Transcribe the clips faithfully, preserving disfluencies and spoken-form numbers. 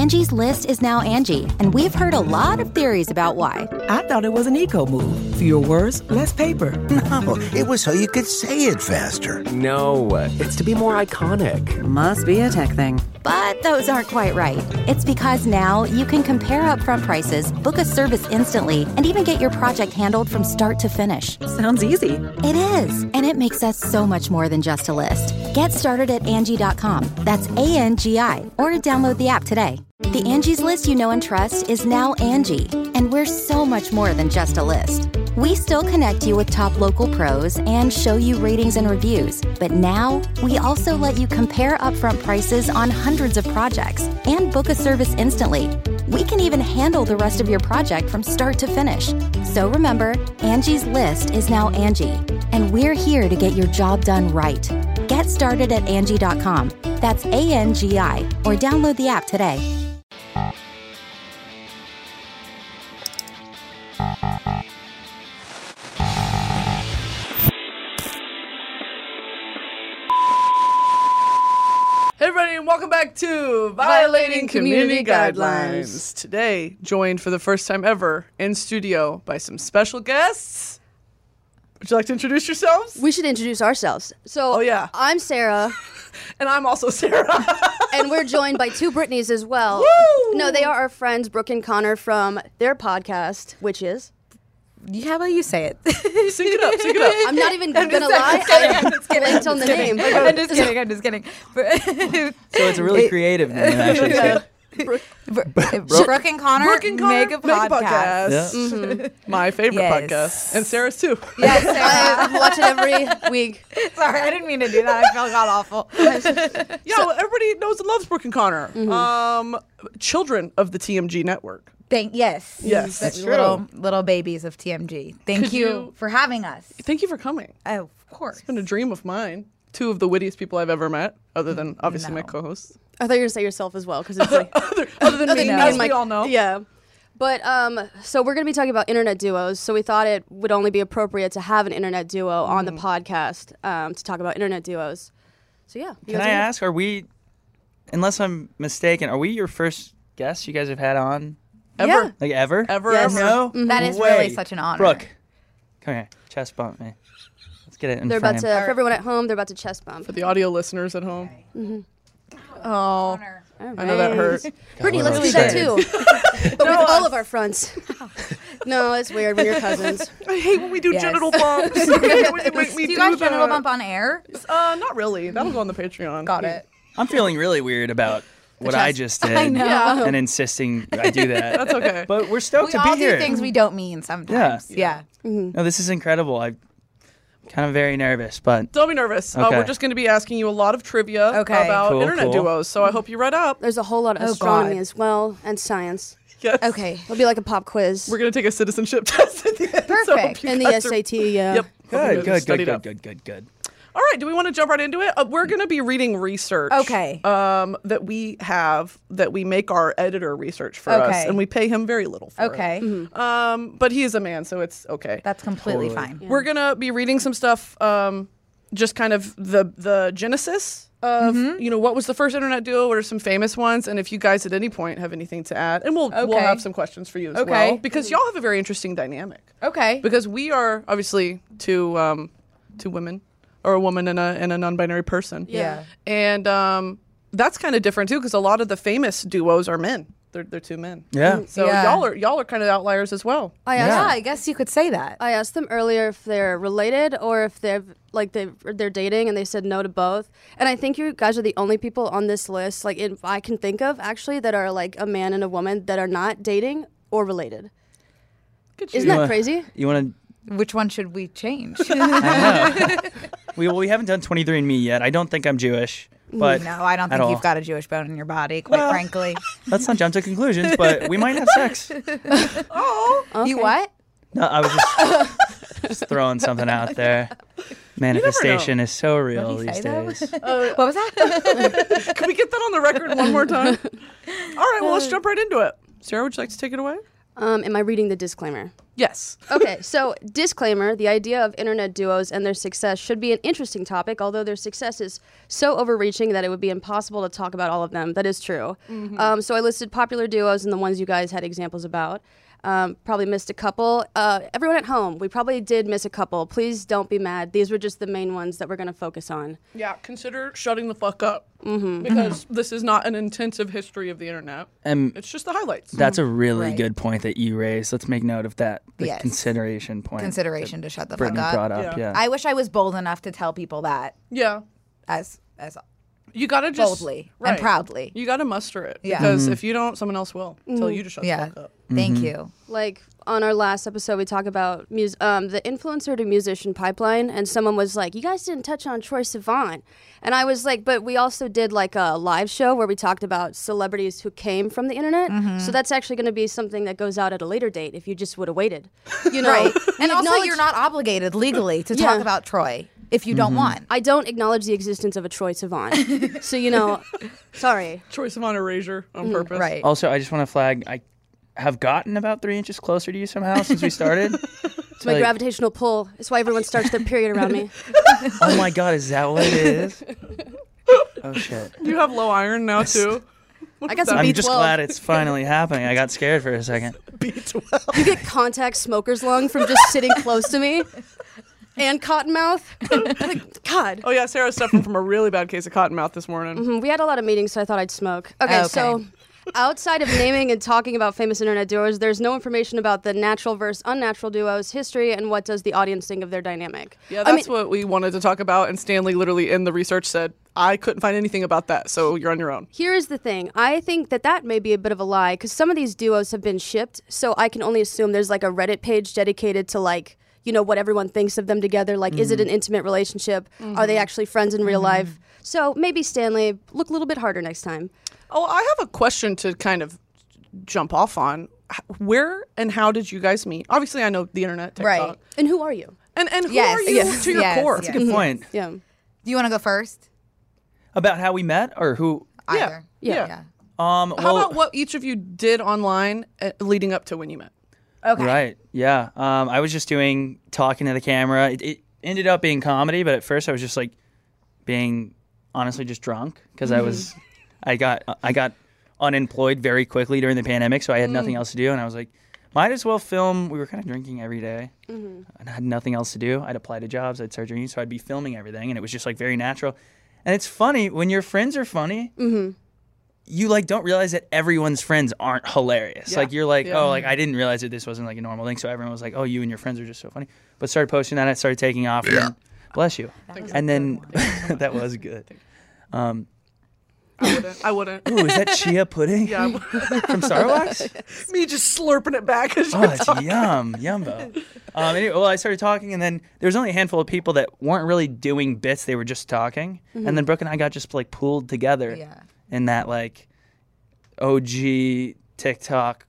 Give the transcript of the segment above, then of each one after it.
Angie's List is now Angie, and we've heard a lot of theories about why. I thought it was an eco move. Fewer words, less paper. No, it was so you could say it faster. No, it's to be more iconic. Must be a tech thing. But those aren't quite right. It's because now you can compare upfront prices, book a service instantly, and even get your project handled from start to finish. Sounds easy. It is, and it makes us so much more than just a list. Get started at Angie dot com. That's A N G I, or download the app today. The Angie's List you know and trust is now Angie, and we're so much more than just a list. We still connect you with top local pros and show you ratings and reviews, but now we also let you compare upfront prices on hundreds of projects and book a service instantly. We can even handle the rest of your project from start to finish. So remember, Angie's List is now Angie, and we're here to get your job done right. Get started at Angie dot com. That's A N G I, or download the app today. Hey everybody, and welcome back to Violating Community Guidelines. Today, joined for the first time ever in studio by some special guests. Would you like to introduce yourselves? We should introduce ourselves. So, Oh, yeah. I'm Sarah, And I'm also Sarah. and we're joined by two Britneys as well. Woo! No, they are our friends, Brooke and Connor, from their podcast, which is... How about you say it? Sing it up, sing it up. I'm not even going to just- lie. I'm kidding, I'm just kidding. It's on the name. I'm just kidding. I'm just kidding. So it's a really creative name, actually. Yeah. Brooke and Connor, Brooke and Connor make a podcast. Yeah. Mm-hmm. My favorite Yes. podcast. And Sarah's too. Yes, I watch it every week. Sorry, I didn't mean to do that. I felt god awful. Yeah, well, everybody knows and loves Brooke and Connor. Mm-hmm. Um, children of the T M G network. Thank yes, Yes, Such that's little little babies of T M G. Thank Could you, you- for having us. Thank you for coming. Oh, of course. It's been a dream of mine. Two of the wittiest people I've ever met, other than obviously my No. co-hosts. I thought you were going to say yourself as well, because it's like... other, other than me, me as and my- we all know. Yeah. But, um, so we're going to be talking about internet duos, so we thought it would only be appropriate to have an internet duo on the podcast um, to talk about internet duos. So, yeah. you Can guys I are- ask, are we, unless I'm mistaken, are we your first guests you guys have had on? Ever. Yeah. Like ever? Ever, Yes. ever. No? That is way. really such an honor. Brooke, come here. Chest bump me. Let's get it in They're about frame. to, for everyone at home, they're about to chest bump. For the audio listeners at home. Oh, Honor. I know that hurt. Brittany, let's really do that sorry. too. But with all of our fronts. No, it's weird when you're cousins. I hate when we do Yes. genital bumps. I hate when you make me Do you do guys that. genital bump on air? Uh, not really. That'll go on the Patreon. Got it. I'm feeling really weird about what I just did I know. Yeah. and insisting I do that. That's okay. But we're stoked We to all be here. do things we don't mean sometimes. Yeah. No, this is incredible. I'm kind of very nervous, but Don't be nervous. Uh, Okay. we're just going to be asking you a lot of trivia Okay. about Cool, internet cool. duos. So I hope you read up. There's a whole lot of Oh, astronomy God. as well, and science. Yes. Okay. It'll be like a pop quiz. We're going to take a citizenship test at the end. So I hope Perfect. you and the guys S are- A T, yeah. Yep. Hope you good, guys are good, good, studied good, up. good, good, good. All right, do we want to jump right into it? Uh, we're going to be reading research. Okay. Um, that we have, that we make our editor research for us, Okay. and we pay him very little for Okay. it. Um, but he is a man, so it's okay. That's completely fine. We're going to be reading some stuff, um, just kind of the the genesis of, Mm-hmm. you know, what was the first internet duo, what are some famous ones, and if you guys at any point have anything to add, and we'll, we'll Okay. have some questions for you as Okay. well, because y'all have a very interesting dynamic. Okay. Because we are obviously two um, two women, or a woman and a and a non-binary person. Yeah. And um, that's kind of different too, because a lot of the famous duos are men. They're they're two men. Yeah. So Yeah. y'all are y'all are kind of outliers as well. I Yeah, asked, I guess you could say that. I asked them earlier if they're related or if they're like they they're dating, and they said no to both. And I think you guys are the only people on this list, like if I can think of actually, that are like a man and a woman that are not dating or related. Good Isn't you. that wanna- crazy? You want Which one should we change? to? I know. we well, we haven't done twenty-three and me yet. I don't think I'm Jewish, but no, I don't at think all. you've got a Jewish bone in your body, quite Well, frankly. Let's not jump to conclusions, but we might have sex. You what? No, I was just, just throwing something out there. Manifestation is so real What'd he these say, though? days. What was that? Can we get that on the record one more time? All right, well let's jump right into it. Sarah, would you like to take it away? Um, am I reading the disclaimer? Yes. Okay, so disclaimer, the idea of internet duos and their success should be an interesting topic, although their success is so overreaching that it would be impossible to talk about all of them. That is true. Mm-hmm. Um, so I listed popular duos and the ones you guys had examples about. Um, probably missed a couple. Uh, everyone at home, we probably did miss a couple. Please don't be mad. These were just the main ones that we're going to focus on. Yeah, consider shutting the fuck up. Mm-hmm. Because mm-hmm. this is not an intensive history of the internet. And it's just the highlights. That's a really Right. good point that you raised. Let's make note of that. The Yes. consideration point. Consideration to shut the Brittany fuck up. brought up, Yeah. yeah. I wish I was bold enough to tell people that Yeah. as as You gotta just boldly right. and proudly. You gotta muster it. Yeah. Because Mm-hmm. if you don't, someone else will. Tell you to shut Yeah. the fuck up. Thank Mm-hmm. you. Like on our last episode, we talk about mus- um, the influencer to musician pipeline, and someone was like, "You guys didn't touch on Troye Sivan," and I was like, "But we also did like a live show where we talked about celebrities who came from the internet, Mm-hmm. so that's actually going to be something that goes out at a later date if you just would have waited, you know." Right. We And also, acknowledge- you're not obligated legally to Yeah. talk about Troy if you don't want. I don't acknowledge the existence of a Troye Sivan, so you know, sorry. Choice of on erasure on purpose. Right. Also, I just want to flag, I have gotten about three inches closer to you somehow since we started. It's my Like- gravitational pull. It's why everyone starts their period around me. Oh my God, is that what it is? Oh shit. You have low iron now too. I got some I'm B just twelve. glad it's finally happening. I got scared for a second. B twelve. You get contact smoker's lung from just sitting close to me. And cottonmouth. Like, God. Oh yeah, Sarah's suffering from a really bad case of cottonmouth this morning. Mm, We had a lot of meetings, so I thought I'd smoke. Okay, Okay. so outside of naming and talking about famous internet duos, there's no information about the natural versus unnatural duos, history, and what does the audience think of their dynamic. Yeah, I that's mean, what we wanted to talk about, and Stanley literally in the research said, I couldn't find anything about that, so you're on your own. Here is the thing. I think that that may be a bit of a lie, because some of these duos have been shipped, so I can only assume there's like a Reddit page dedicated to like, you know, what everyone thinks of them together. Like, is it an intimate relationship? Are they actually friends in real life? So maybe, Stanley, look a little bit harder next time. Oh, I have a question to kind of jump off on. H- Where and how did you guys meet? Obviously, I know the internet, TikTok. Right. And who are you? And and who Yes, are you yes, to your yes, core? yes. Good point. Yeah. Do you want to go first? About how we met or who? Either. Yeah. Yeah. Um, How well, about what each of you did online uh, leading up to when you met? Okay. Right. Yeah. Um, I was just doing talking to the camera. It, it ended up being comedy, but at first I was just like being honestly just drunk because I was I got I got unemployed very quickly during the pandemic, so I had nothing else to do, and I was like, might as well film. We were kind of drinking every day, and I had nothing else to do. I'd apply to jobs, I'd start drinking, so I'd be filming everything, and it was just like very natural. And it's funny when your friends are funny. You like don't realize that everyone's friends aren't hilarious. Yeah. Like you're like, Yeah. oh, like I didn't realize that this wasn't like a normal thing. So everyone was like, oh, you and your friends are just so funny. But started posting that, it started taking off. And then, bless you. And then that was good. Um, I wouldn't. I wouldn't. ooh, is that chia pudding Yeah, I- from Starbucks? me just slurping it back. As Oh, you're it's talking. yum, yumbo. Um, anyway, well, I started talking, and then there was only a handful of people that weren't really doing bits; they were just talking. And then Brooke and I got just like pulled together Yeah. in that like O G TikTok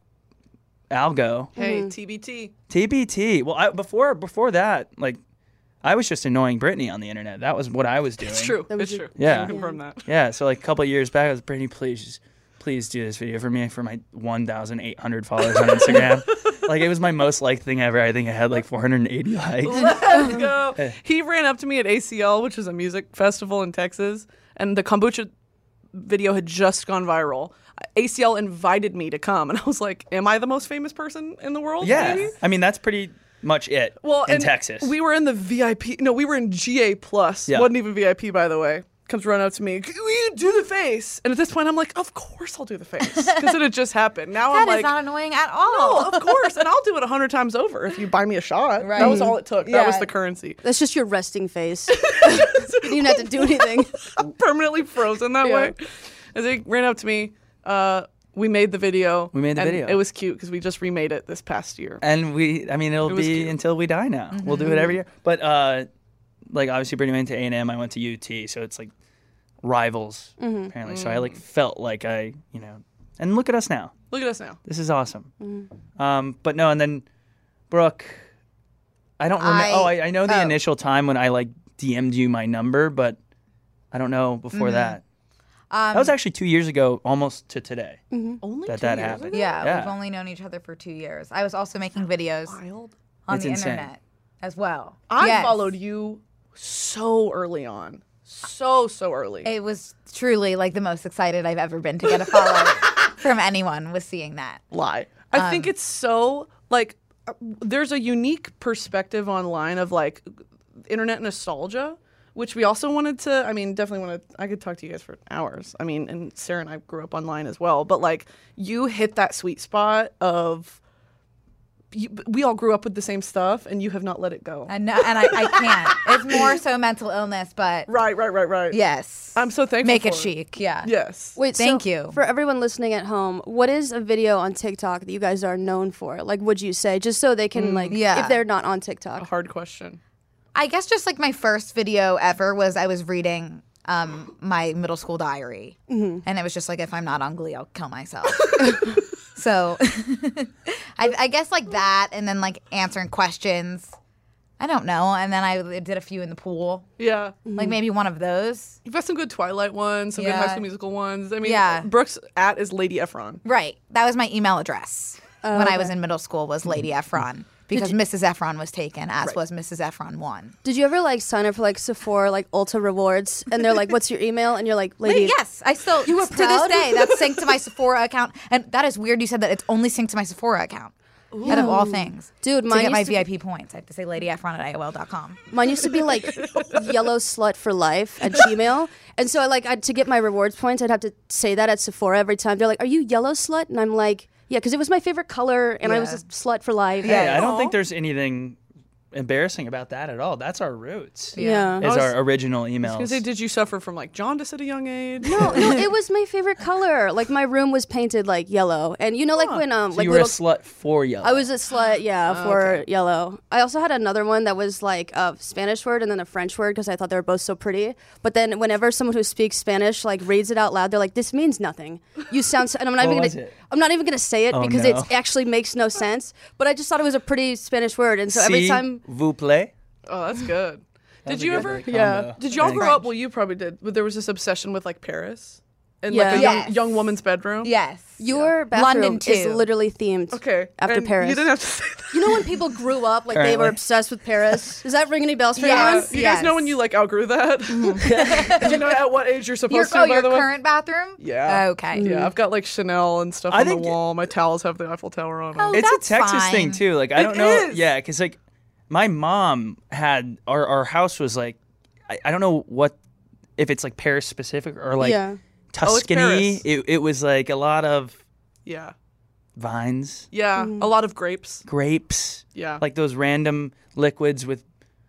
algo. Hey, T B T. T B T. Well, I, before before that, like, I was just annoying Brittany on the internet. That was what I was doing. It's true. That was It's your- true. Yeah. I can confirm that. Yeah. So like a couple of years back, I was Brittany, please, just, please do this video for me for my one thousand eight hundred followers on Instagram. Like it was my most liked thing ever. I think I had like four hundred eighty likes. Let's go. He ran up to me at A C L, which is a music festival in Texas, and the kombucha video had just gone viral. A C L invited me to come, and I was like, "Am I the most famous person in the world?" Yeah. maybe? I mean, that's pretty much it Well, in and Texas. we were in the V I P. No, we were in G A plus. Yeah. Wasn't even V I P, by the way. Comes running up to me. Will you do the face? And at this point, I'm like, "Of course I'll do the face," because it had just happened. Now That I'm is like, not annoying at "No, all. of course," and I'll do it a hundred times over if you buy me a shot. Right. That was all it took. That was Yeah. the currency. That's just your resting face. You didn't even have to do anything. Permanently frozen that Yeah. way. As they ran up to me, uh, we made the video. We made the and video. It was cute because we just remade it this past year. And we, I mean, it'll It was be cute. until we die now. We'll do it every year. But, uh, like, obviously, Brittany went to A and M. I went to U T. So it's like rivals, apparently. So I, like, felt like I, you know, and look at us now. Look at us now. This is awesome. Um, but no, and then Brooke, I don't remember. I- oh, I, I know the oh. initial time when I, like, D M'd you my number, but I don't know before that. that was actually two years ago, almost to today. Only That two that years happened. ago? Yeah, Yeah. we've only known each other for two years. I was also making videos Wild. on It's the insane. internet as well. I Yes. followed you so early on. So, so early. It was truly like the most excited I've ever been to get a follow from anyone was seeing that. Lie. I think it's so, like, uh, there's a unique perspective online of, like, internet nostalgia, which we also wanted to, I mean, definitely want to, I could talk to you guys for hours. I mean, and Sarah and I grew up online as well, but, like, you hit that sweet spot of, you, we all grew up with the same stuff, and you have not let it go. And, no, and I, I can't. It's more so mental illness, but Right, right, right, right. yes. I'm so thankful Make it for chic. Yeah. Yes. Wait, Thank so you. For everyone listening at home, what is a video on TikTok that you guys are known for? Like, would you say, just so they can, like, yeah. if they're not on A TikTok? hard question. I guess just like my first video ever was I was reading um, my middle school diary. Mm-hmm. And it was just like, if I'm not ugly, I'll kill myself. So I, I guess like that and then like answering questions. I don't know. And then I did a few in the pool. Yeah. Like maybe one of those. You've got some good Twilight ones, some good High Yeah. School Musical ones. I mean, Yeah. Brooke's at is Lady Efron. Right. That was my email address when I was in middle school was Lady Efron. Because Missus Efron was taken, as was Missus Efron one. Did you ever, like, sign up for, like, Sephora, like, Ulta Rewards, and they're like, what's your email? And you're like, lady. Wait, yes, I still You were to proud? this day that's synced to my Sephora account, and that is weird. You said that it's only synced to my Sephora account. Out of all things, Dude, to mine get my used to V I P points, I have to say Lady Efron at A O L dot com. Mine used to be like yellow slut for life at Gmail. And so I like I'd, to get my rewards points, I'd have to say that at Sephora every time. They're like, "Are you yellow slut?" And I'm like, "Yeah," because it was my favorite color, and I was Yeah. a slut for life. Hey, I don't think there's anything embarrassing about that at all. That's our roots. Yeah. Is I was- our original I emails. was gonna say, did you suffer from like jaundice at a young age? No, no, it was my favorite color. Like my room was painted like yellow, and you know, like when um, so like you were a little. slut for yellow. I was a slut, yeah, for yellow. I also had another one that was like a Spanish word and then a French word because I thought they were both so pretty. But then whenever someone who speaks Spanish like reads it out loud, they're like, "This means nothing. You sound." So, and I'm not What even was gonna. it? I'm not even gonna say it Oh, because no. it actually makes no sense. But I just thought it was a pretty Spanish word, and so every Si time. vous plaît. Oh, that's good. Did was a you good ever? combo. Yeah. Did y'all Thanks. grow up? Well, you probably did. But there was this obsession with like Paris, in Yeah. like a Yes. young young woman's bedroom. Yes, Your bathroom London is too. literally themed. Okay. After and Paris. You didn't have to say that. You know when people grew up, like they were Apparently. obsessed with Paris? Does that ring any bells for Yes. anyone? You guys know Yes. when you like outgrew that? Do you know at what age you're supposed Your, to? oh, by your the way. current bathroom? Yeah. Okay. Yeah, I've got like Chanel and stuff I on the think- wall. My towels have the Eiffel Tower on them. Oh, It's that's a Texas thing fine. too. Like I don't know. is. Yeah, because like my mom had our our house was like I, I don't know what if it's like Paris specific or like Yeah. Tuscany. Paris. it it was like a lot of Yeah. vines, Yeah. A lot of grapes. grapes, Yeah. like those random liquids with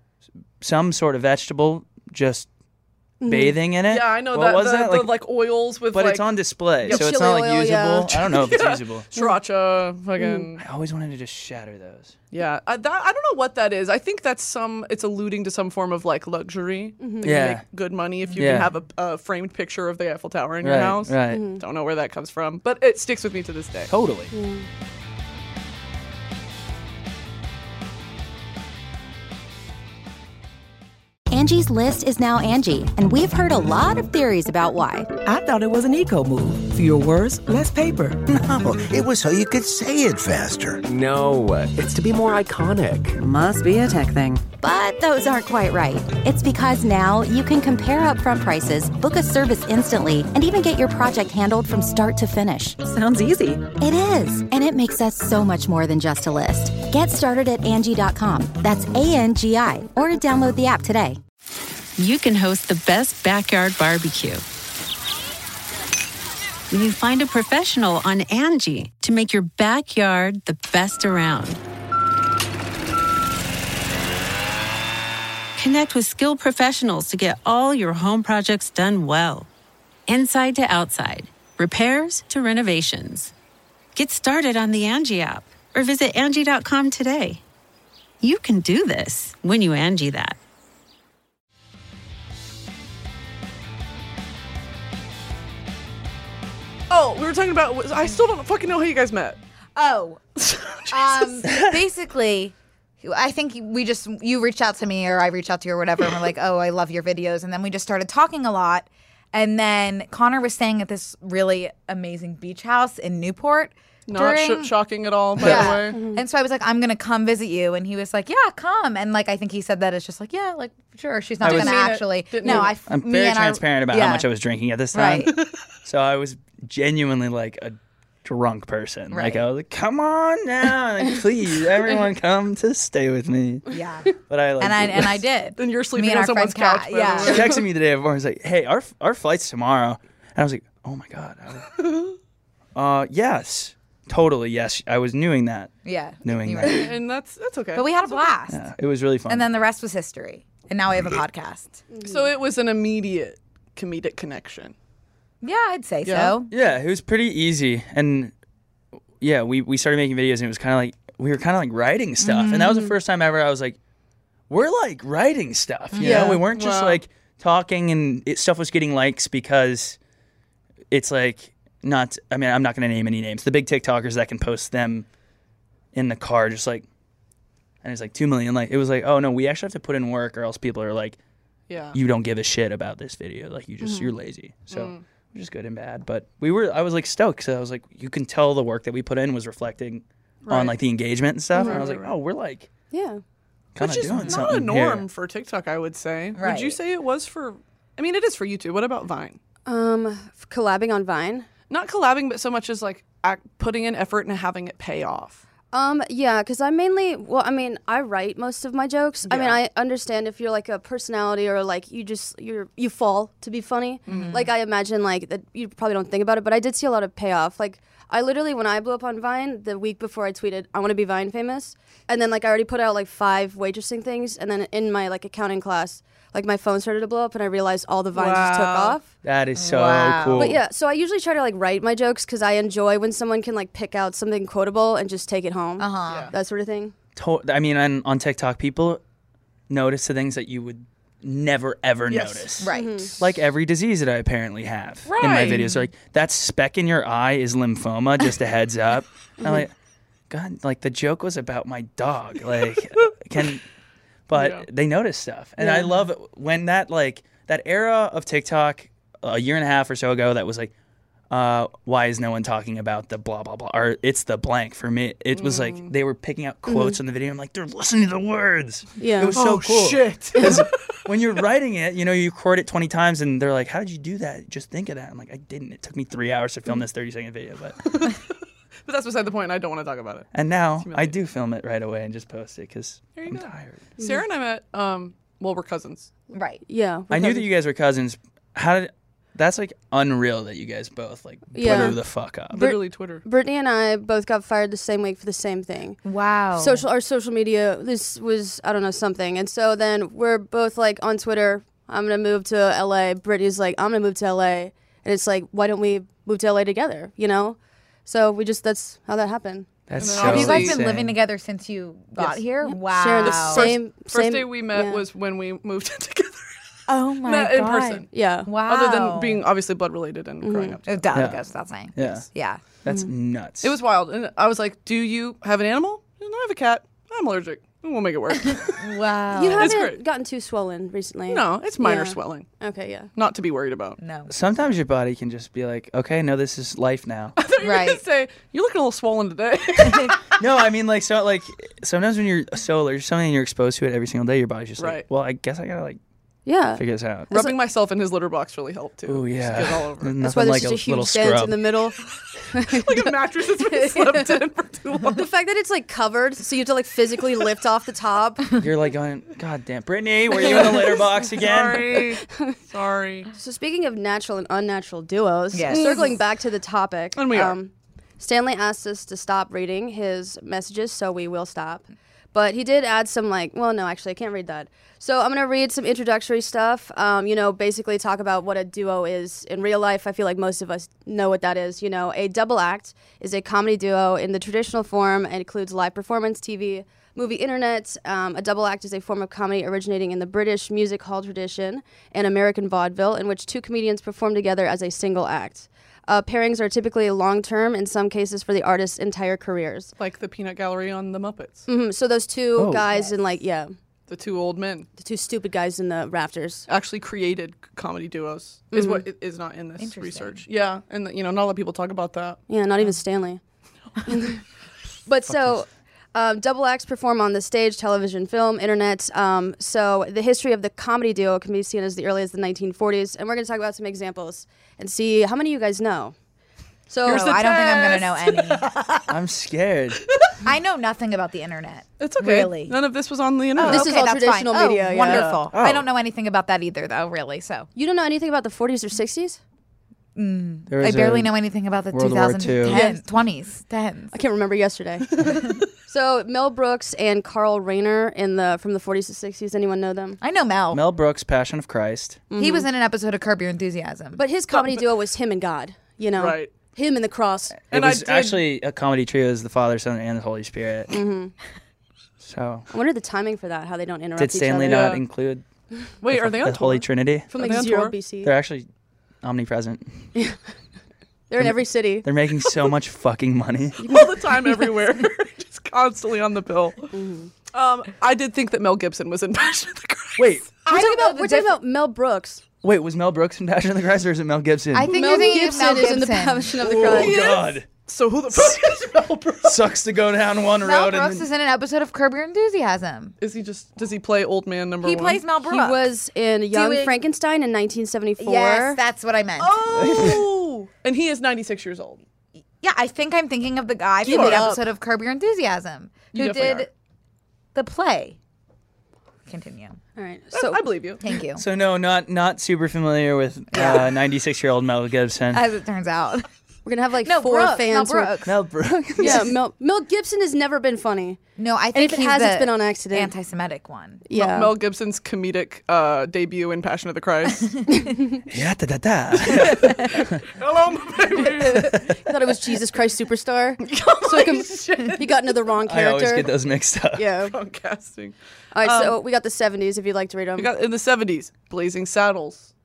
some sort of vegetable just bathing in it. Yeah, I know what that. Was the, that? the, Like, like oils with but like it's on display, Yeah, so it's chili not like oil, usable. yeah. I don't know if it's usable. sriracha, fucking. I always wanted to just shatter those. Yeah, I, that, I don't know what that is. I think that's some. It's alluding to some form of like luxury. Like, you Yeah. make good money if you Yeah. can have a, a framed picture of the Eiffel Tower in your Right, house. right. Don't know where that comes from, but it sticks with me to this day. Totally. Angie's List is now Angie, and we've heard a lot of theories about why. I thought it was an eco move. Fewer words, less paper. No, it was so you could say it faster. No, it's to be more iconic. Must be a tech thing. But those aren't quite right. It's because now you can compare upfront prices, book a service instantly, and even get your project handled from start to finish. Sounds easy. It is, and it makes us so much more than just a list. Get started at Angie dot com. That's A N G I, or download the app today. You can host the best backyard barbecue when you find a professional on Angie to make your backyard the best around. Connect with skilled professionals to get all your home projects done well. Inside to outside, repairs to renovations. Get started on the Angie app or visit Angie dot com today. You can do this when you Angie that. Oh, we were talking about. I still don't fucking know how you guys met. Oh, um, basically, I think we just you reached out to me or I reached out to you or whatever, and we're like, oh, I love your videos, and then we just started talking a lot, And then Connor was staying at this really amazing beach house in Newport. Not during, sh- shocking at all, by yeah. the way. Mm-hmm. And so I was like, I'm going to come visit you. And he was like, yeah, come. And like, I think he said that it's just like, yeah, like, sure. She's not going to actually. Didn't no, mean I. it. I'm me very and our- transparent about yeah. how much I was drinking at this time. Right. So I was genuinely like a drunk person. Like Right. I was like, come on now, like, please, everyone come to stay with me. Yeah. But I like. And I and I did. Then you're sleeping Me and on our someone's friend couch. Kat, by yeah. the She way. texted me the day before. I was like, hey, our our flight's tomorrow, and I was like, oh my god. I was, uh, yes, totally yes. I was doing that. Yeah. Knowing You that. were- And that's that's okay. But we had a blast. Yeah, it was really fun. And then the rest was history. And now we have a podcast. So it was an immediate comedic connection. Yeah, I'd say Yeah. so. yeah, it was pretty easy, and yeah, we we started making videos, and it was kind of like we were kind of like writing stuff, and that was the first time ever I was like, we're like writing stuff. You Yeah. know, we weren't just Wow. like talking, and it, stuff was getting likes because it's like not. I mean, I'm not going to name any names. The big TikTokers that can post them in the car, just like, and it's like two million. Like it was like, oh no, we actually have to put in work, or else people are like, Yeah. you don't give a shit about this video. Like you just you're lazy. So which is good and bad. But we were I was like stoked because I was like, you can tell the work that we put in was reflecting Right. on like the engagement and stuff. And I was like, oh, we're like Yeah. kind Which of is doing not something a norm here. for TikTok, I would say. Would Right. you say it was for? I mean, it is for YouTube. What about Vine? Um, f- collabing on Vine. Not collabing, but so much as like act, putting in effort and having it pay off. Um, yeah, because I mainly, well, I mean, I write most of my jokes. I mean, Yeah. I understand if you're like a personality or like you just you're you fall to be funny. Like I imagine like that you probably don't think about it, but I did see a lot of payoff. Like I literally when I blew up on Vine the week before I tweeted I want to be Vine famous, and then like I already put out like five waitressing things, and then in my like accounting class, like my phone started to blow up, and I realized all the vines just took Wow. off. That is so Wow. cool. But yeah, so I usually try to like write my jokes because I enjoy when someone can like pick out something quotable and just take it home. Uh huh. Yeah. That sort of thing. To- I mean, on, on TikTok, people notice the things that you would never ever Yes. notice. Right. Like every disease that I apparently have in my Right. videos. They're like, that speck in your eye is lymphoma, just a heads up. And I'm like, God, like the joke was about my dog. Like, can, but Yeah. they notice stuff. And I love it when that, like, that era of TikTok a year and a half or so ago that was like, uh, why is no one talking about the blah, blah, blah? Or it's the blank for me. It was like they were picking out quotes in the video. I'm like, they're listening to the words. Yeah. It was so oh cool. shit! Because when you're writing it, you know, you record it twenty times and they're like, how did you do that? Just think of that. I'm like, I didn't. It took me three hours to film this thirty second video. But But that's beside the point. And I don't want to talk about it. And now I humiliating. do film it right away and just post it because There you I'm go. tired. Sarah and I met. Um, well, we're cousins. Right. Yeah. I knew because- that you guys were cousins. How did, that's like unreal that you guys both like Yeah. blew the fuck up. Literally Twitter. Brittany and I both got fired the same week for the same thing. Wow. Social, our social media. This was I don't know something, and so then we're both like on Twitter. I'm gonna move to L A. Brittany's like I'm gonna move to L A, and it's like why don't we move to L A together? You know, so we just that's how that happened. That's And so then Have you guys been insane. living together since you got Yes. here? Yep. Wow. Sharing the First- same First same, day we met yeah. was when we moved in together. Oh my Met god. in person. yeah. Wow. Other than being obviously blood related and growing up. It together. does, Yeah. goes without saying. Yeah. Yeah. That's nuts. It was wild. And I was like, do you have an animal? No, I have a cat. I'm allergic. We'll make it work. Wow. You It's haven't great. gotten too swollen recently. no, it's minor Yeah. swelling. Okay. Yeah. Not to be worried about. no. Sometimes your body can just be like, okay, no, this is life now. You're gonna Right. say, you're looking a little swollen today. No, I mean like so like sometimes when you're so there's something you're exposed to it every single day, your body's just Right. like, well, I guess I gotta like Yeah. figure this out. Rubbing myself in his litter box really helped too. Oh Just yeah, get all over. it. That's why Nothing there's like such a, a little huge dent scrub. in the middle. Like a mattress that's been slept in for too long. The fact that it's like covered, so you have to like physically lift off the top. You're like going, God damn, Brittany, were you in the litter box again? Sorry. Sorry. So speaking of natural and unnatural duos, Yes. circling back to the topic, um, And we are. Stanley asked us to stop reading his messages, so we will stop. But he did add some like, well, no, actually, I can't read that. So I'm gonna read some introductory stuff. Um, you know, basically talk about what a duo is in real life. I feel like most of us know what that is. You know, a double act is a comedy duo in the traditional form and includes live performance, T V, movie, internet. Um, a double act is a form of comedy originating in the British music hall tradition and American vaudeville, in which two comedians perform together as a single act. Uh, pairings are typically long-term, in some cases for the artist's entire careers. Like the peanut gallery on the Muppets. hmm So those two Oh. guys and like, yeah. The two old men The two stupid guys in the rafters. actually created comedy duos. Is what i- is not in this Interesting. research. Yeah, and you know, not a lot of people talk about that. Yeah, not even Stanley. But so, um, double acts perform on the stage, television, film, internet. Um, so the history of the comedy duo can be seen as the early as the nineteen forties, and we're going to talk about some examples and see how many of you guys know. So Here's Oh, the I don't think I'm going to know any. I'm scared. I know nothing about the internet. It's okay. Really? None of this was on the internet. This is all that's traditional fine. media, Oh, yeah. wonderful. Oh. I don't know anything about that either, though, really. So you don't know anything about the forties or sixties? There I was barely a- know anything about the World War Two. twenty tens, twenties, tens. I can't remember yesterday. So Mel Brooks and Carl Reiner in the from the forties to sixties. Anyone know them? I know Mel. Mel Brooks, Passion of Christ. He was in an episode of Curb Your Enthusiasm. But his comedy duo was him and God. You know, Right. Him and the cross. It And I was did- actually a comedy trio. It was the Father, Son, and the Holy Spirit. Mm-hmm. So I wonder the timing for that. How they don't interrupt did each Stanley other. not Yeah. include Wait, the, are they on the Holy tour? Trinity? From Are like they on zero tour? B C. They're actually omnipresent. They're in every city. They're making so much fucking money. All the time, everywhere, just constantly on the pill. Mm-hmm. Um, I did think that Mel Gibson was in Passion of the Christ. Wait, We're talking don't know about the we're talking diff- about Mel Brooks. wait, was Mel Brooks in Passion of the Christ or is it Mel Gibson? I think Mel you're thinking Gibson, of Mel is in the Gibson. Passion of the oh Christ. God, So who the fuck is Mel Brooks? sucks to go down one Mel road Brooks and is then, in an episode of Curb Your Enthusiasm. Is he just? Does he play old man number He one? plays Mel Brooks. He was in Young Doing- Frankenstein in nineteen seventy-four. Yes, that's what I meant. Oh, and he is ninety-six years old. Yeah, I think I'm thinking of the guy Give from it the up. episode of Curb Your Enthusiasm You who definitely did the play. Continue. All right. So So I believe you. Thank you. so no, not not super familiar with uh, ninety-six year old Mel Gibson. As it turns out. we're gonna have like No, four Brooks, fans. Mel who- Brooks. Mel Brooks. Yeah, Mel, Mel Gibson has never been funny. No, I And think if it he's has, it's the been on accident. anti-Semitic one. Yeah. Mel Gibson's comedic uh, debut in Passion of the Christ. Yeah, da, da, da. Hello, my baby. I thought it was Jesus Christ Superstar. so he, com- he got into the wrong I character. always get those mixed up. Yeah. Wrong casting. All right. so we got the seventies. If you'd like to read them. We got in the seventies, Blazing Saddles,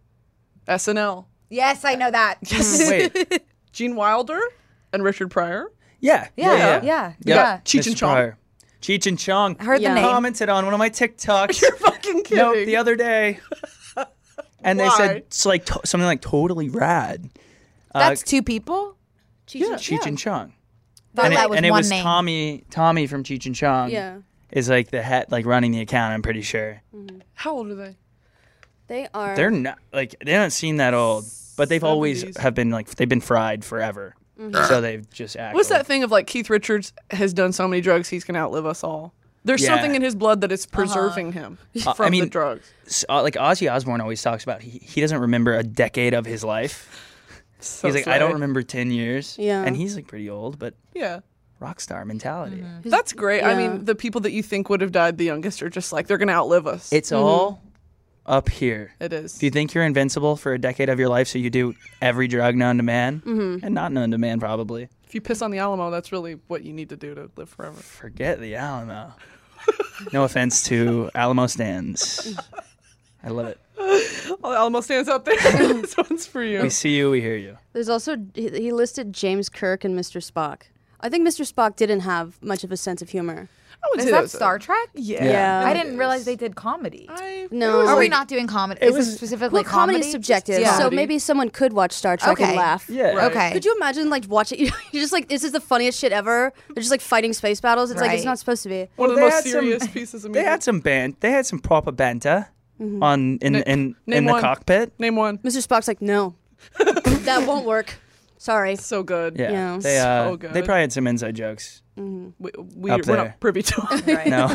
S N L, Yes, I know that. Wait, Gene Wilder, and Richard Pryor. yeah, Yeah, yeah, yeah, yeah. yeah. Cheech Mister and Chong. Pryor. Cheech and Chong. I heard Yeah. the name. Commented on one of my TikToks. You're fucking kidding. Nope, the other day. And they Why? said it's like to- something like totally rad. Uh, That's two people? Cheech, Cheech and Chong. Thought and that it, was and it one was name. Tommy Tommy from Cheech and Chong. Yeah. Is like the head, like running the account. I'm pretty sure How old are they? They are. they're not like they haven't seen that old, but they've always seventies. have been like they've been fried forever. So they've just acted. What's that thing of like Keith Richards has done so many drugs he's gonna outlive us all? There's Yeah. something in his blood that is preserving him Uh, from I mean, the drugs. S- uh, like Ozzy Osbourne always talks about, he, he doesn't remember a decade of his life. So he's like, I don't slay. remember ten years. Yeah. And he's like pretty old, but Yeah, rock star mentality. that's great. I Yeah. mean, the people that you think would have died the youngest are just like they're gonna outlive us. It's all up here. it is. If you think you're invincible for a decade of your life, so you do every drug known to man, and not known to man probably, If you piss on the Alamo, that's really what you need to do to live forever. forget the Alamo. No offense to Alamo stands. I love it. All the Alamo stands out there. This one's for you. We see you, we hear you. There's also he, he listed James Kirk and Mister Spock. I think Mister Spock didn't have much of a sense of humor. I would Is say that was a- Star Trek? Yeah. Yeah. I didn't realize they did comedy. I, No. it was Are we like- not doing comedy? it Is was- it specifically Well, comedy comedy? is subjective, Yeah. so Comedy. maybe someone could watch Star Trek and Okay. laugh. Yeah. Right. Okay. Could you imagine like watching? You're just like, this is the funniest shit ever. They're just like fighting space battles. It's like it's Right. not supposed to be. One of the Well, they most had some- serious pieces of They media. had some band. They had some proper banter on in Na- in name in the one. cockpit. Name one. Mister Spock's like, no, that won't work. Sorry. So good. Yeah, Yeah. they uh, So good. they probably had some inside jokes. We, we, Up we're there. not privy to it. No,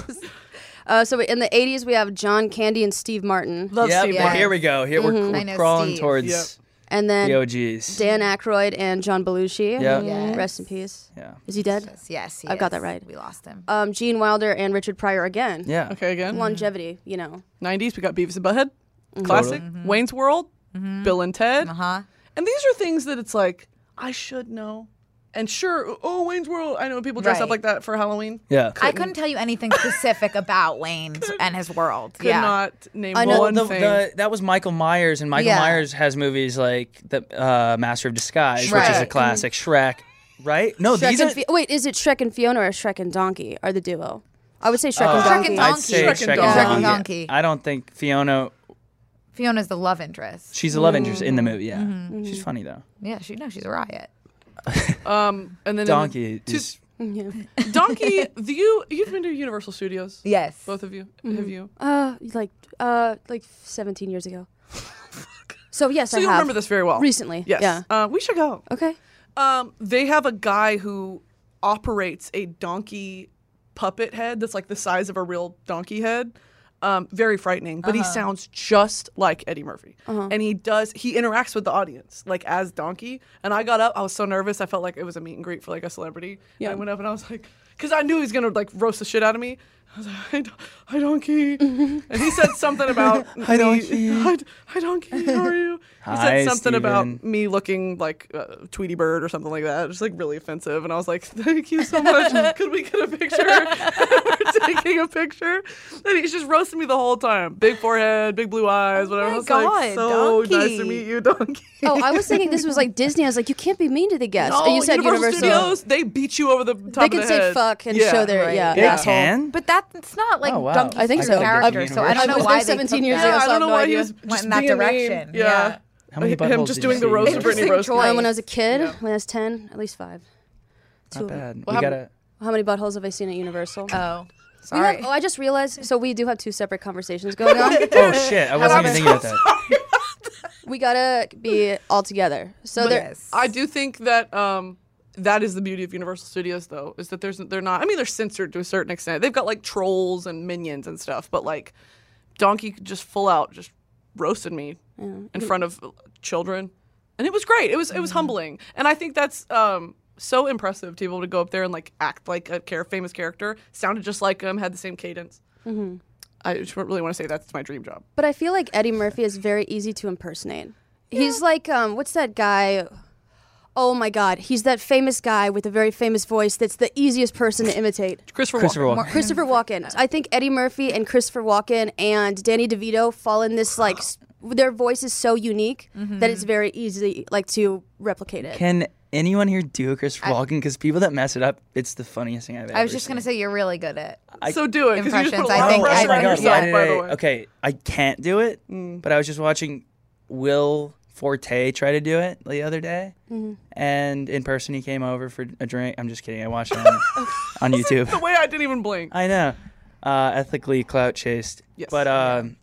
Uh, so in the eighties, we have John Candy and Steve Martin, Love yep, Steve well, Martin. here we go. Here we're, I we're know crawling Steve. towards Yep. and then the O Gs. Dan Aykroyd and John Belushi. Yeah. Yes. Rest in peace. Yeah, Is he dead? Yes, yes, he I've got is. that right. We lost him. Um, Gene Wilder and Richard Pryor again. yeah. Okay, again. Longevity, you know. nineties, we got Beavis and Butthead. Classic. Wayne's World. Bill and Ted. Uh huh. And these are things that it's like, I should know. And sure, oh, Wayne's World. I know people dress up Right. like that for Halloween. Yeah. I couldn't tell you anything specific about Wayne and his world. Could yeah. not name I know one the, thing. the, that was Michael Myers, and Michael Yeah. Myers has movies like the uh, Master of Disguise, which is a Shrek. classic. Shrek, right? No, Shrek these and are Fi- wait, is it Shrek and Fiona or Shrek and Donkey are the duo? I would say Shrek Oh, and Shrek Donkey. and I'd Donkey. say Shrek Shrek, and and Donkey. Donkey. Donkey. I don't think Fiona. Fiona's the love interest. She's a love interest in the movie. Yeah, Mm-hmm. she's funny though. Yeah, she no, she's a riot. Um, and then in Donkey the- is. Yeah. Donkey, do you you've been to Universal Studios? Yes. Both of you. Have you? Uh, like uh, like seventeen years ago. So yes, So I you have. remember this very well. Recently. Yes. Yeah. Uh, we should go. Okay. Um, they have a guy who operates a donkey puppet head that's like the size of a real donkey head. Um, very frightening, but he sounds just like Eddie Murphy, and he does he interacts with the audience like as Donkey. And I got up, I was so nervous, I felt like it was a meet and greet for like a celebrity. Yeah. I went up and I was like, because I knew he was gonna like roast the shit out of me. I was like, hi, Don- hi Donkey, and he said something about Hi, me- Donkey. hi, hi Donkey, how are you? He Hi, said something Steven. about me looking like uh, Tweety Bird or something like that. Just like really offensive. And I was like, thank you so much. Could we get a picture? We're taking a picture. And he's just roasting me the whole time. Big forehead, big blue eyes, whatever. my I was God, like, so Donkey. nice to meet you, Donkey. Oh, I was thinking this was like Disney. I was like, you can't be mean to the guests. No, and you said Universal, Universal. Studios, they beat you over the top They of can the say head. fuck and Yeah. show their Right. yeah. They asshole. can. But that's not like Oh, wow. Donkey's I think so. character, I've- so I don't I know was why there seventeen they years took ago, Yeah, that. so I don't know no why idea. he was Went just in that being mean. direction. Yeah. Yeah. How many Him buttholes just did doing you the see? roast of Interesting Brittany roasting. choice. Uh, when I was a kid, Yeah. when I was ten, at least five. Two. Not bad. Well, we how- gotta. How many buttholes have I seen at Universal? Oh, We sorry. have- oh, I just realized. So we do have two separate conversations going on. Oh shit! I wasn't even thinking about that. We gotta be all together. So there. yes. I do think that um, that is the beauty of Universal Studios, though, is that there's they're not. I mean, they're censored to a certain extent. They've got like trolls and minions and stuff, but like Donkey just full out just roasted me in front of children, and it was great. It was it was humbling, and I think that's um, so impressive to be able to go up there and like act like a char- famous character, sounded just like him, had the same cadence. Mm-hmm. I just really want to say that's my dream job. But I feel like Eddie Murphy is very easy to impersonate. He's like, um, what's that guy? Oh my God, he's that famous guy with a very famous voice. That's the easiest person to imitate. Christopher, Christopher Walken. Walken. Christopher Walken. I think Eddie Murphy and Christopher Walken and Danny DeVito fall in this like s- their voice is so unique that it's very easy like to replicate it. Can anyone here do a Christopher Walken? Because people that mess it up, it's the funniest thing I've ever I was just seen. gonna say you're really good at. I- So do it. 'cause you just put a Impressions, lot I of think- pressure I on Oh my think- god! Why yourself, did by I? the way. Okay, I can't do it. But I was just watching Will Forte try to do it the other day, and in person he came over for a drink. I'm just kidding. I watched it on, on YouTube. The way I didn't even blink. I know. Uh, ethically clout chased. Yes. But um,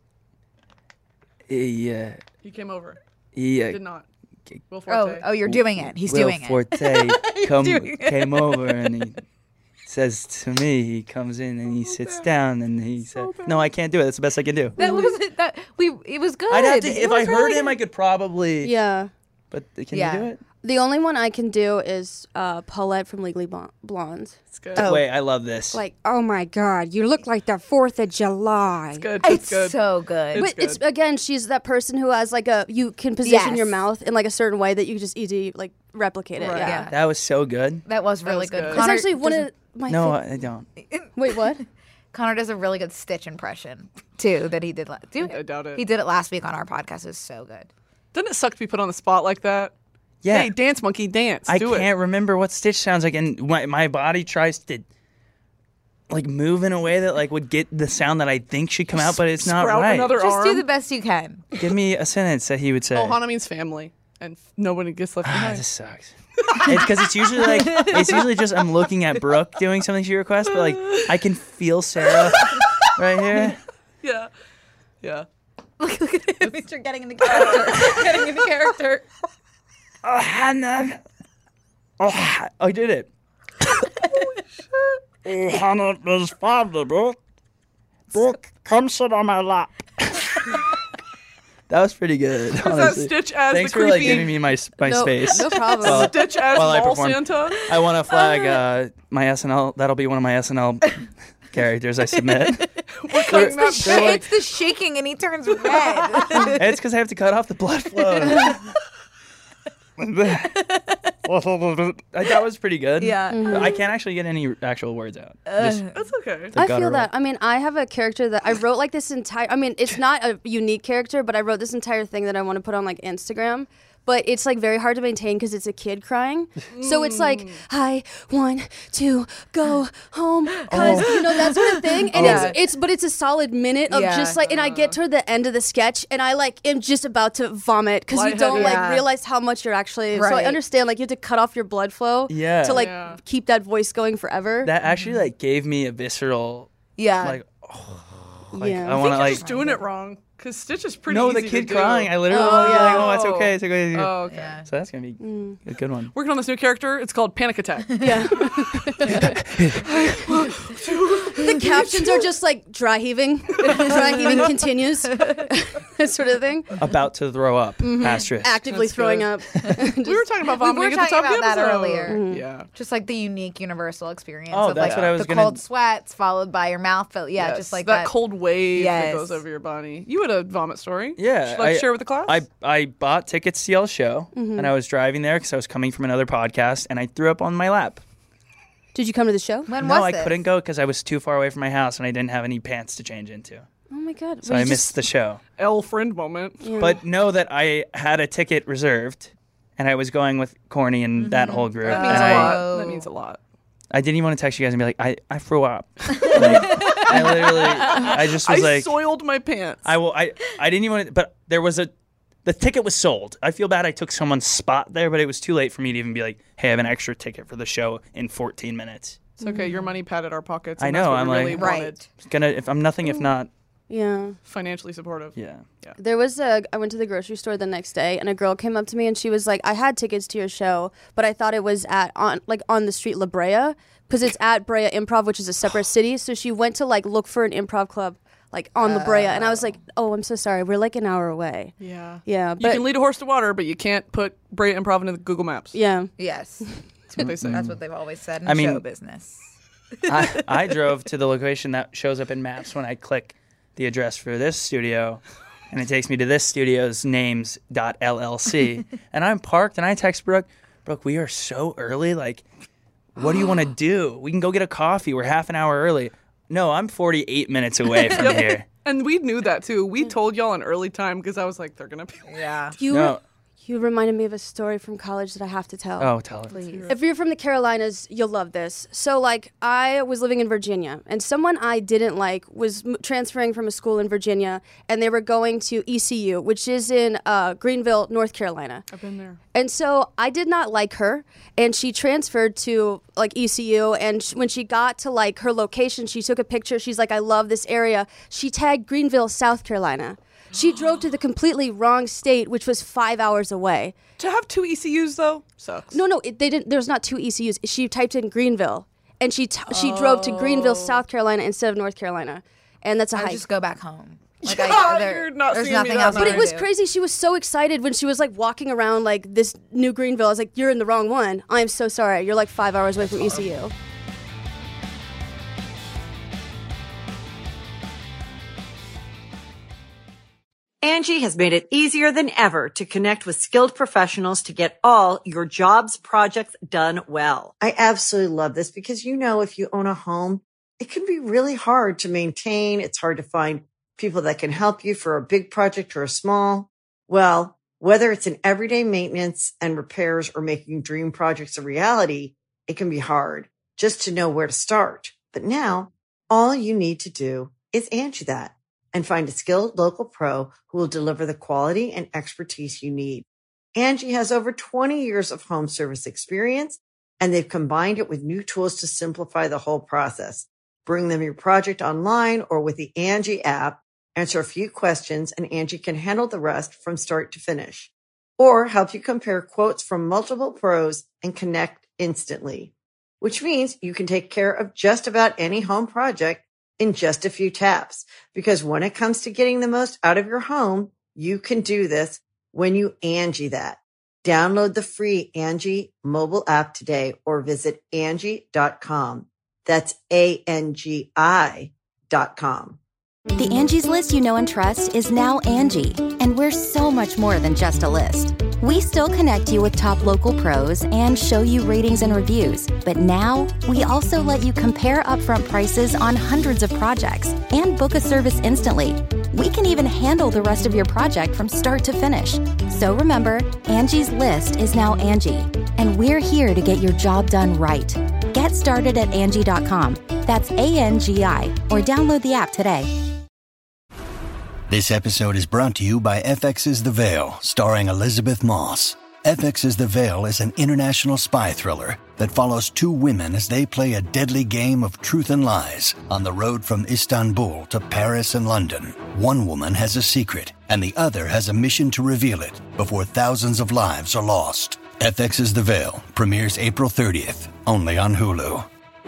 he, uh, He came over. he, uh, Did not. Will Oh, Forte. oh, you're doing it. He's Will doing it. Forte come, doing it. came over and he says to me, he comes in and he sits down and he said, "No, I can't do it. That's the best I can do." That wasn't that. We. It was good. I'd have to, It if I was heard really him, good. I could probably. Yeah. But can Yeah. you do it? The only one I can do is uh, Paulette from Legally Blonde. Blonde. It's good. Oh. Wait, I love this. Like, oh my God, you look like the Fourth of July. It's good. It's It's good. so good. It's But it's good. again, she's that person who has like a you can position Yes. your mouth in like a certain way that you just easy like replicate it. Right. Yeah. Yeah. that was so good. that was really was good. good. It's Connor actually one does of my No, fa- I don't. Wait, what? Connor does a really good Stitch impression too that he did. La- do I doubt it. He did it last week on our podcast. It's so good. Doesn't it suck to be put on the spot like that? Yeah. Hey, dance monkey, dance. I Do it. can't remember what Stitch sounds like, and my, my body tries to like move in a way that like would get the sound that I think should come out, but it's not Sprout right. another Just arm. do the best you can. Give me a sentence that he would say. Oh, Hana means family, and f- nobody gets left Ah, behind. this sucks. It's because it's usually like it's usually just I'm looking at Brooke doing something she requests, but like I can feel Sarah right here. Yeah, yeah. Look, look at him. You're getting into character. getting into character. Oh, Hannah. Oh, Ha- I did it. Oh, Hannah, there's father, Brooke. Brooke, come sit on my lap. That was pretty good. Is that honestly. Stitch as Thanks the for like creepy? giving me my my No, space. no problem. Well, Stitch as while I Mall perform. Santa. I want to flag uh, my S N L. That'll be one of my S N L characters I submit. We're cutting that Sh- bit. it's the shaking and he turns red. It's because I have to cut off the blood flow. Like, that was pretty good. Yeah. But I can't actually get any actual words out. Just That's okay. the I guttural. feel that. I mean, I have a character that I wrote like this entire. I mean, it's not a unique character, but I wrote this entire thing that I want to put on like Instagram. but it's like very hard to maintain because it's a kid crying. So it's like, I want to go home because you know that sort of thing. And Oh. it's it's but it's a solid minute of Yeah. just like, and I get to the end of the sketch and I like am just about to vomit because you don't Lightheaded. like Yeah. realize how much you're actually. So I Right. understand like you have to cut off your blood flow Yeah. to like Yeah. keep that voice going forever. That actually like gave me a visceral Yeah. like oh, like Yeah. I I I want think to you're like just doing it wrong. Because Stitch is pretty no easy the kid to crying. do. I literally Oh, want to be like, yeah. oh, it's okay, it's okay. It's okay. Oh, okay. Yeah. So that's gonna be Mm. a good one. Working on this new character. It's called Panic Attack. Yeah. The captions are just like dry heaving. Dry heaving continues. That sort of thing. About to throw up. Asterisk. Actively That's throwing good. up. We were talking about We vomiting were at the talking top of the about that episode. earlier. Yeah. Just like the unique universal experience. Oh, of that's like what I was the gonna- cold sweats followed by your mouth filled. Yeah, Yes, just like that, that. cold wave that Yes. goes over your body. You had a vomit story. Yeah, Would you like to I- share with the class? I I bought tickets to y'all's show, and I was driving there because I was coming from another podcast, and I threw up on my lap. Did you come to the show? When no, was I this? couldn't go because I was too far away from my house, and I didn't have any pants to change into. Oh my god. So Well, I you missed the show. L friend moment. Yeah. But know that I had a ticket reserved, and I was going with Corny and that whole group. That and means a I, lot. That means a lot. I didn't even want to text you guys and be like, I, I threw up. Like, I literally, I just was I like, soiled my pants. I will. I I didn't even. want to- But there was a, the ticket was sold. I feel bad I took someone's spot there, but it was too late for me to even be like, hey, I have an extra ticket for the show in fourteen minutes. It's okay. Your money padded our pockets. I And know, That's what I'm we like- really Right. wanted. It's gonna. If I'm nothing, if not, Yeah. Financially supportive. yeah. There was a. I went to the grocery store the next day, and a girl came up to me, and she was like, "I had tickets to your show, but I thought it was at on like on the street La Brea, because it's at Brea Improv, which is a separate city. So she went to like look for an improv club like on La Brea, and I was like, "Oh, I'm so sorry. We're like an hour away." Yeah. Yeah, You but can lead a horse to water, but you can't put Brea Improv into the Google Maps. yeah. Yes. That's what they say. That's what they've always said in I mean- show business. I, I drove to the location that shows up in maps when I click the address for this studio, and it takes me to this studio's names dot L L C. And I'm parked, and I text Brooke, Brooke, we are so early. Like, what do you want to do? We can go get a coffee. We're half an hour early. No, I'm forty-eight minutes away from here. And we knew that too. We told y'all an early time because I was like, they're gonna be. Yeah. You No. you reminded me of a story from college that I have to tell. Oh, tell her. Please. If you're from the Carolinas, you'll love this. So, like, I was living in Virginia, and someone I didn't like was m- transferring from a school in Virginia, and they were going to E C U, which is in uh, Greenville, North Carolina. I've been there. And so I did not like her, and she transferred to like E C U. And sh- when she got to like her location, she took a picture. She's like, "I love this area." She tagged Greenville, South Carolina. She drove to the completely wrong state, which was five hours away. To have two E C Us though sucks. No, no, it, they didn't. There's not two E C Us. She typed in Greenville, and she t- she drove to Greenville, South Carolina, instead of North Carolina, and that's a I hike. just go back home. Like Yeah, I, there- you're not there's seeing me nothing that else. I night. But it wanna was do. crazy. She was so excited when she was like walking around like this new Greenville. I was like, "You're in the wrong one. I'm so sorry. You're like five hours away from E C U." Angie has made it easier than ever to connect with skilled professionals to get all your jobs projects done well. I absolutely love this because, you know, if you own a home, it can be really hard to maintain. It's hard to find people that can help you for a big project or a small. Well, whether it's in everyday maintenance and repairs or making dream projects a reality, it can be hard just to know where to start. But now all you need to do is Angie that and find a skilled local pro who will deliver the quality and expertise you need. Angie has over twenty years of home service experience, and they've combined it with new tools to simplify the whole process. Bring them your project online or with the Angie app, answer a few questions, and Angie can handle the rest from start to finish. Or help you compare quotes from multiple pros and connect instantly, which means you can take care of just about any home project in just a few taps. Because when it comes to getting the most out of your home, you can do this when you Angie that. Download the free Angie mobile app today or visit Angie dot com. That's A N G I dot com. The Angie's List you know and trust is now Angie, and we're so much more than just a list. We still connect you with top local pros and show you ratings and reviews, but now we also let you compare upfront prices on hundreds of projects and book a service instantly. We can even handle the rest of your project from start to finish. So remember, Angie's List is now Angie, and we're here to get your job done right. Get started at Angie dot com. That's A N G I, or download the app today. This episode is brought to you by F X's The Veil, starring Elizabeth Moss. F X's The Veil is an international spy thriller that follows two women as they play a deadly game of truth and lies on the road from Istanbul to Paris and London. One woman has a secret, and the other has a mission to reveal it before thousands of lives are lost. F X's The Veil premieres April thirtieth, only on Hulu.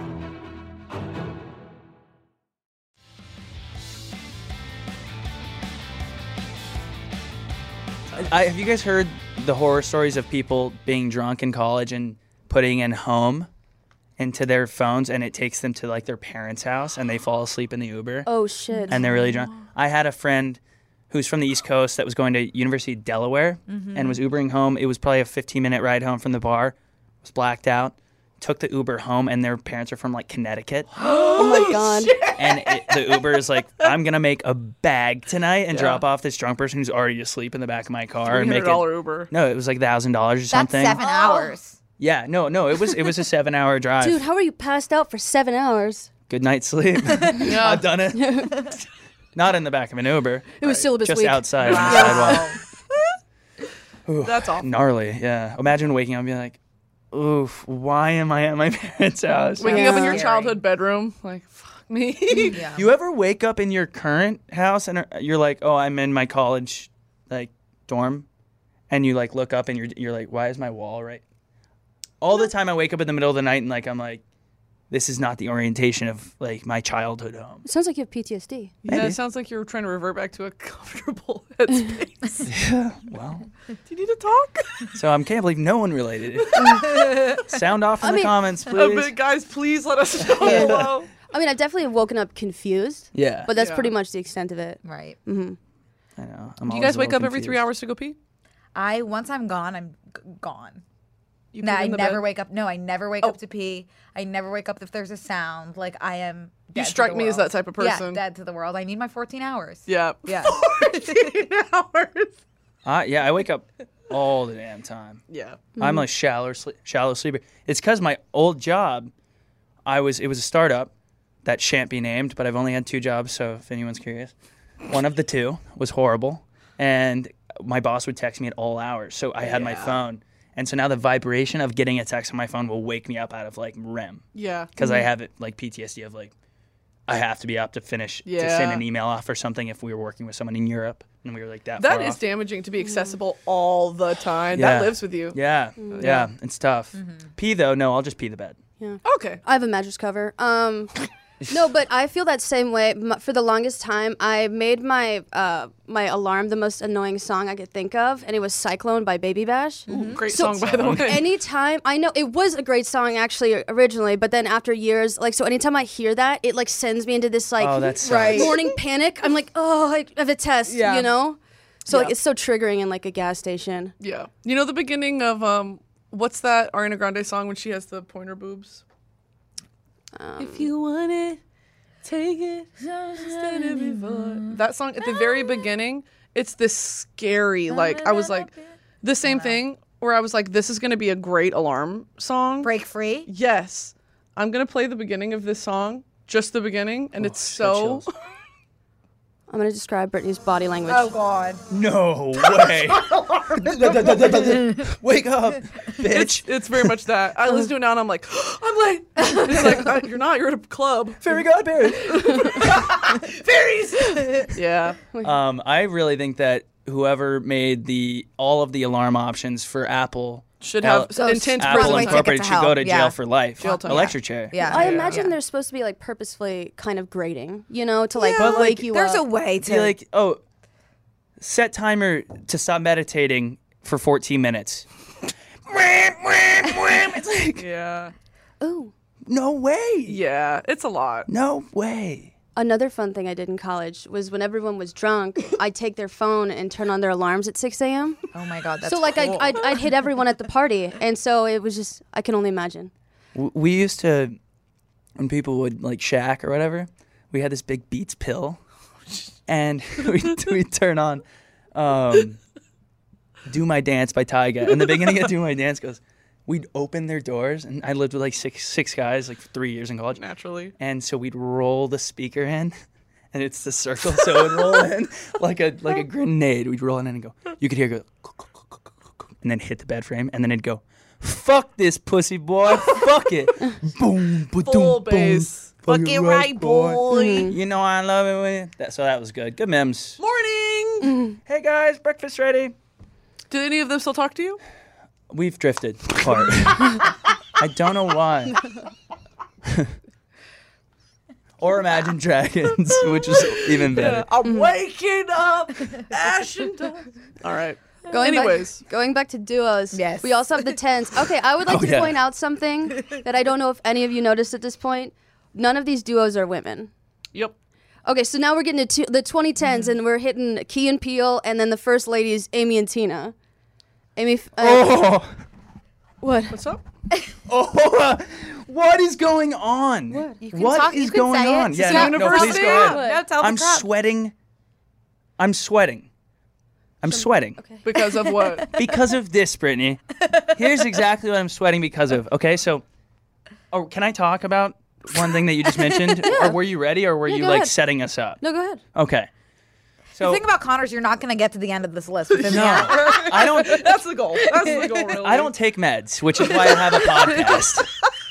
I, have you guys heard the horror stories of people being drunk in college and putting in home into their phones, and it takes them to like their parents' house and they fall asleep in the Uber? Oh shit. And they're really drunk. I had a friend who's from the East Coast that was going to University of Delaware Mhm. and was Ubering home. It was probably a fifteen minute ride home from the bar. Was blacked out. Took the Uber home, and their parents are from like Connecticut. Oh my god. And it, the Uber is like, I'm gonna make a bag tonight and Yeah. drop off this drunk person who's already asleep in the back of my car and three make hundred dollars it. Uber. No, it was like thousand dollars or That's something. seven hours. Yeah, no, no, it was it was a seven hour drive. Dude, how are you passed out for seven hours? Good night's sleep. Yeah. I've done it. Not in the back of an Uber. It was syllabus just week. outside on the Wow. sidewalk. Ooh, That's awful. gnarly. Yeah. Imagine waking up and being like, oof, why am I at my parents' house? Waking up in your Scary. childhood bedroom, like, fuck me. Yeah. You ever wake up in your current house and are- you're like, oh, I'm in my college like dorm, and you like look up and you're you're like, why is my wall right? All the time I wake up in the middle of the night and like I'm like, this is not the orientation of like my childhood home. It sounds like you have P T S D. Yeah, Maybe. it sounds like you're trying to revert back to a comfortable headspace. Yeah. Well, Do you need to talk? so I can't believe no one related it. Sound off in I the mean- comments, Uh, please. but guys, please let us know below. I mean, I've definitely woken up confused, Yeah. but that's Yeah. pretty much the extent of it. Right. hmm I know. I'm Do you always guys a wake little up every three confused. hours to go pee? I once I'm gone, I'm g- gone. You No, pee I in the never bed? wake up. No, I never wake Oh. up to pee. I never wake up if there's a sound. Like I am. Dead You to strike the me as world. that type of Yeah, person. dead to the world. I need my fourteen hours. Yeah. Yeah. fourteen hours. Uh, yeah, I wake up all the damn time. Yeah. I'm a shallow, sle- shallow sleeper. It's because my old job, I was. It was a startup that shan't be named, but I've only had two jobs, so if anyone's curious, one of the two was horrible, and my boss would text me at all hours. So I had my phone, and so now the vibration of getting a text on my phone will wake me up out of like R E M Yeah. because I have it like P T S D of like I have to be up to finish to Yeah. send an email off or something if we were working with someone in Europe and we were like that. That far is off. damaging to be accessible all the time. Yeah. That lives with you. Yeah, yeah, it's tough. Pee though, no, I'll just pee the bed. Okay. I have a mattress cover. Um, no, but I feel that same way. M- For the longest time, I made my uh, my alarm the most annoying song I could think of, and it was "Cyclone" by Baby Bash. Ooh, great So- song, by the way. Anytime I know it was a great song actually originally, but then after years, like so, anytime I hear that, it like sends me into this like Oh, that sucks. Right. morning panic. I'm like, oh, I have a test, Yeah. you know. So like Yeah. it's so triggering in like a gas station. Yeah. You know the beginning of um what's that Ariana Grande song when she has the pointer boobs? Um, If you want it, take it. Instead of before. That song at the very beginning, it's this scary like I was like the same thing where I was like this is going to be a great alarm song. Break free. Yes. I'm going to play the beginning of this song, just the beginning, and it's got so chills. I'm gonna describe Brittany's body language. Oh God. No way. Wake up, bitch. it's very much that. I listen to it now and I'm like, I'm late. It's like uh, you're not. You're at a club. Fairy godparent. Fairies. Yeah. Um, I really think that whoever made the all of the alarm options for Apple Should Al- have intense Apple Runaway prison time. ticket Incorporated to should go hell. to Yeah. jail for life. Jail time. Electric chair. Yeah. I Yeah. imagine Yeah. they're supposed to be like purposefully kind of grating, you know, to like Yeah, wake like, you There's up. a way to Be like, oh, set timer to stop meditating for fourteen minutes. It's like, Yeah. Ooh. no way. Yeah. It's a lot. No way. Another fun thing I did in college was when everyone was drunk, I'd take their phone and turn on their alarms at six a.m. Oh my God. That's So like cool. I'd, I'd, I'd hit everyone at the party, and so it was just I can only imagine. W- We used to, when people would like shack or whatever, we had this big Beats pill and we we turn on um, "Do My Dance" by Tyga, and the beginning of "Do My Dance" goes. We'd open their doors, and I lived with like six six guys, like for three years in college. Naturally. And so we'd roll the speaker in, and it's the circle, so it'd roll in like a like a grenade. We'd roll it in and go. You could hear it go, and then hit the bed frame, and then it'd go, "Fuck this pussy boy, fuck it, boom, Full bass. fuck it right, boy." You know I love it when you... that. So that was good. Good memes. Morning. Hey guys, breakfast ready. Do any of them still talk to you? We've drifted apart. I don't know why. Or Imagine Dragons, which is even better. Yeah, I'm waking up, ash and dust. All right. Going Anyways. back, going back to duos, Yes. we also have the tens. Okay, I would like Oh, to yeah. point out something that I don't know if any of you noticed at this point. None of these duos are women. Yep. Okay, so now we're getting to the twenty tens, and we're hitting Key and Peele, and then the first ladies, Amy and Tina. Amy. f- Uh, Oh, What? What's up? oh, what is going on? What? You can What talk- you is can going say it. on? It's Yeah, a no, no, universal please go thing. ahead. No, tell the I'm crowd. sweating. I'm sweating. I'm sweating Because of what? because of this, Brittany. Here's exactly what I'm sweating because of. Okay, so, oh, can I talk about one thing that you just mentioned? Or were you ready, or were Yeah, you go like ahead. setting us up? No, go ahead. Okay. The So thing about Connors, you're not going to get to the end of this list within no, the hour. I don't. That's the goal. That's the goal, really. I don't take meds, which is why I have a podcast.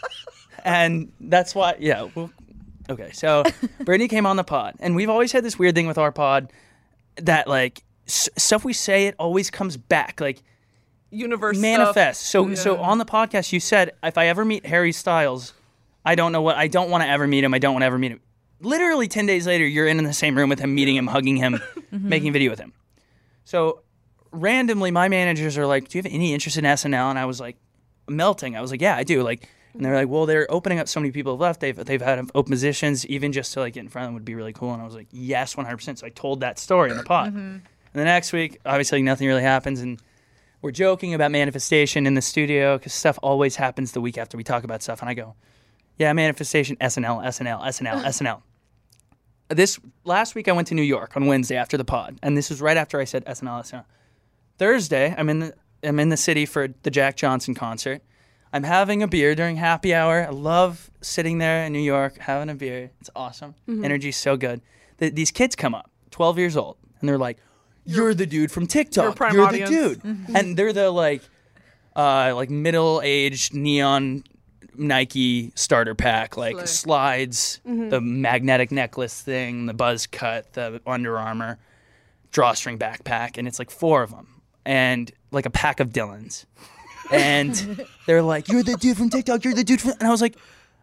And that's why, yeah. Well, okay, so Brittany came on the pod, and we've always had this weird thing with our pod that, like, s- stuff we say, it always comes back, like, Universe manifest. stuff. So, so Yeah. on the podcast, you said, if I ever meet Harry Styles, I don't know what, I don't want to ever meet him. I don't want to ever meet him. Literally ten days later, you're in the same room with him, meeting him, hugging him, making a video with him. So randomly, my managers are like, "Do you have any interest in S N L?" And I was like, melting. I was like, "Yeah, I do." Like, and they're like, "Well, they're opening up. So many people have left. They've they've had open positions. Even just to like get in front of them would be really cool." And I was like, "Yes, one hundred percent." So I told that story in the pod. And the next week, obviously, nothing really happens, and we're joking about manifestation in the studio because stuff always happens the week after we talk about stuff. And I go, "Yeah, manifestation, S N L, S N L, S N L, S N L." This last week I went to New York on Wednesday after the pod, and this was right after I said S N L, S N L. Thursday, I'm in the I'm in the city for the Jack Johnson concert. I'm having a beer during happy hour. I love sitting there in New York having a beer. It's awesome. Energy's so good. Th- these kids come up, twelve years old, and they're like, "You're the dude from TikTok. You're a prime You're audience." the dude." And they're the like, uh, like middle-aged neon Nike starter pack, like Slay. slides, the magnetic necklace thing, the buzz cut, the Under Armour drawstring backpack, and it's like four of them, and like a pack of Dylans. And they're like, "You're the dude from TikTok. You're the dude from," and I was like,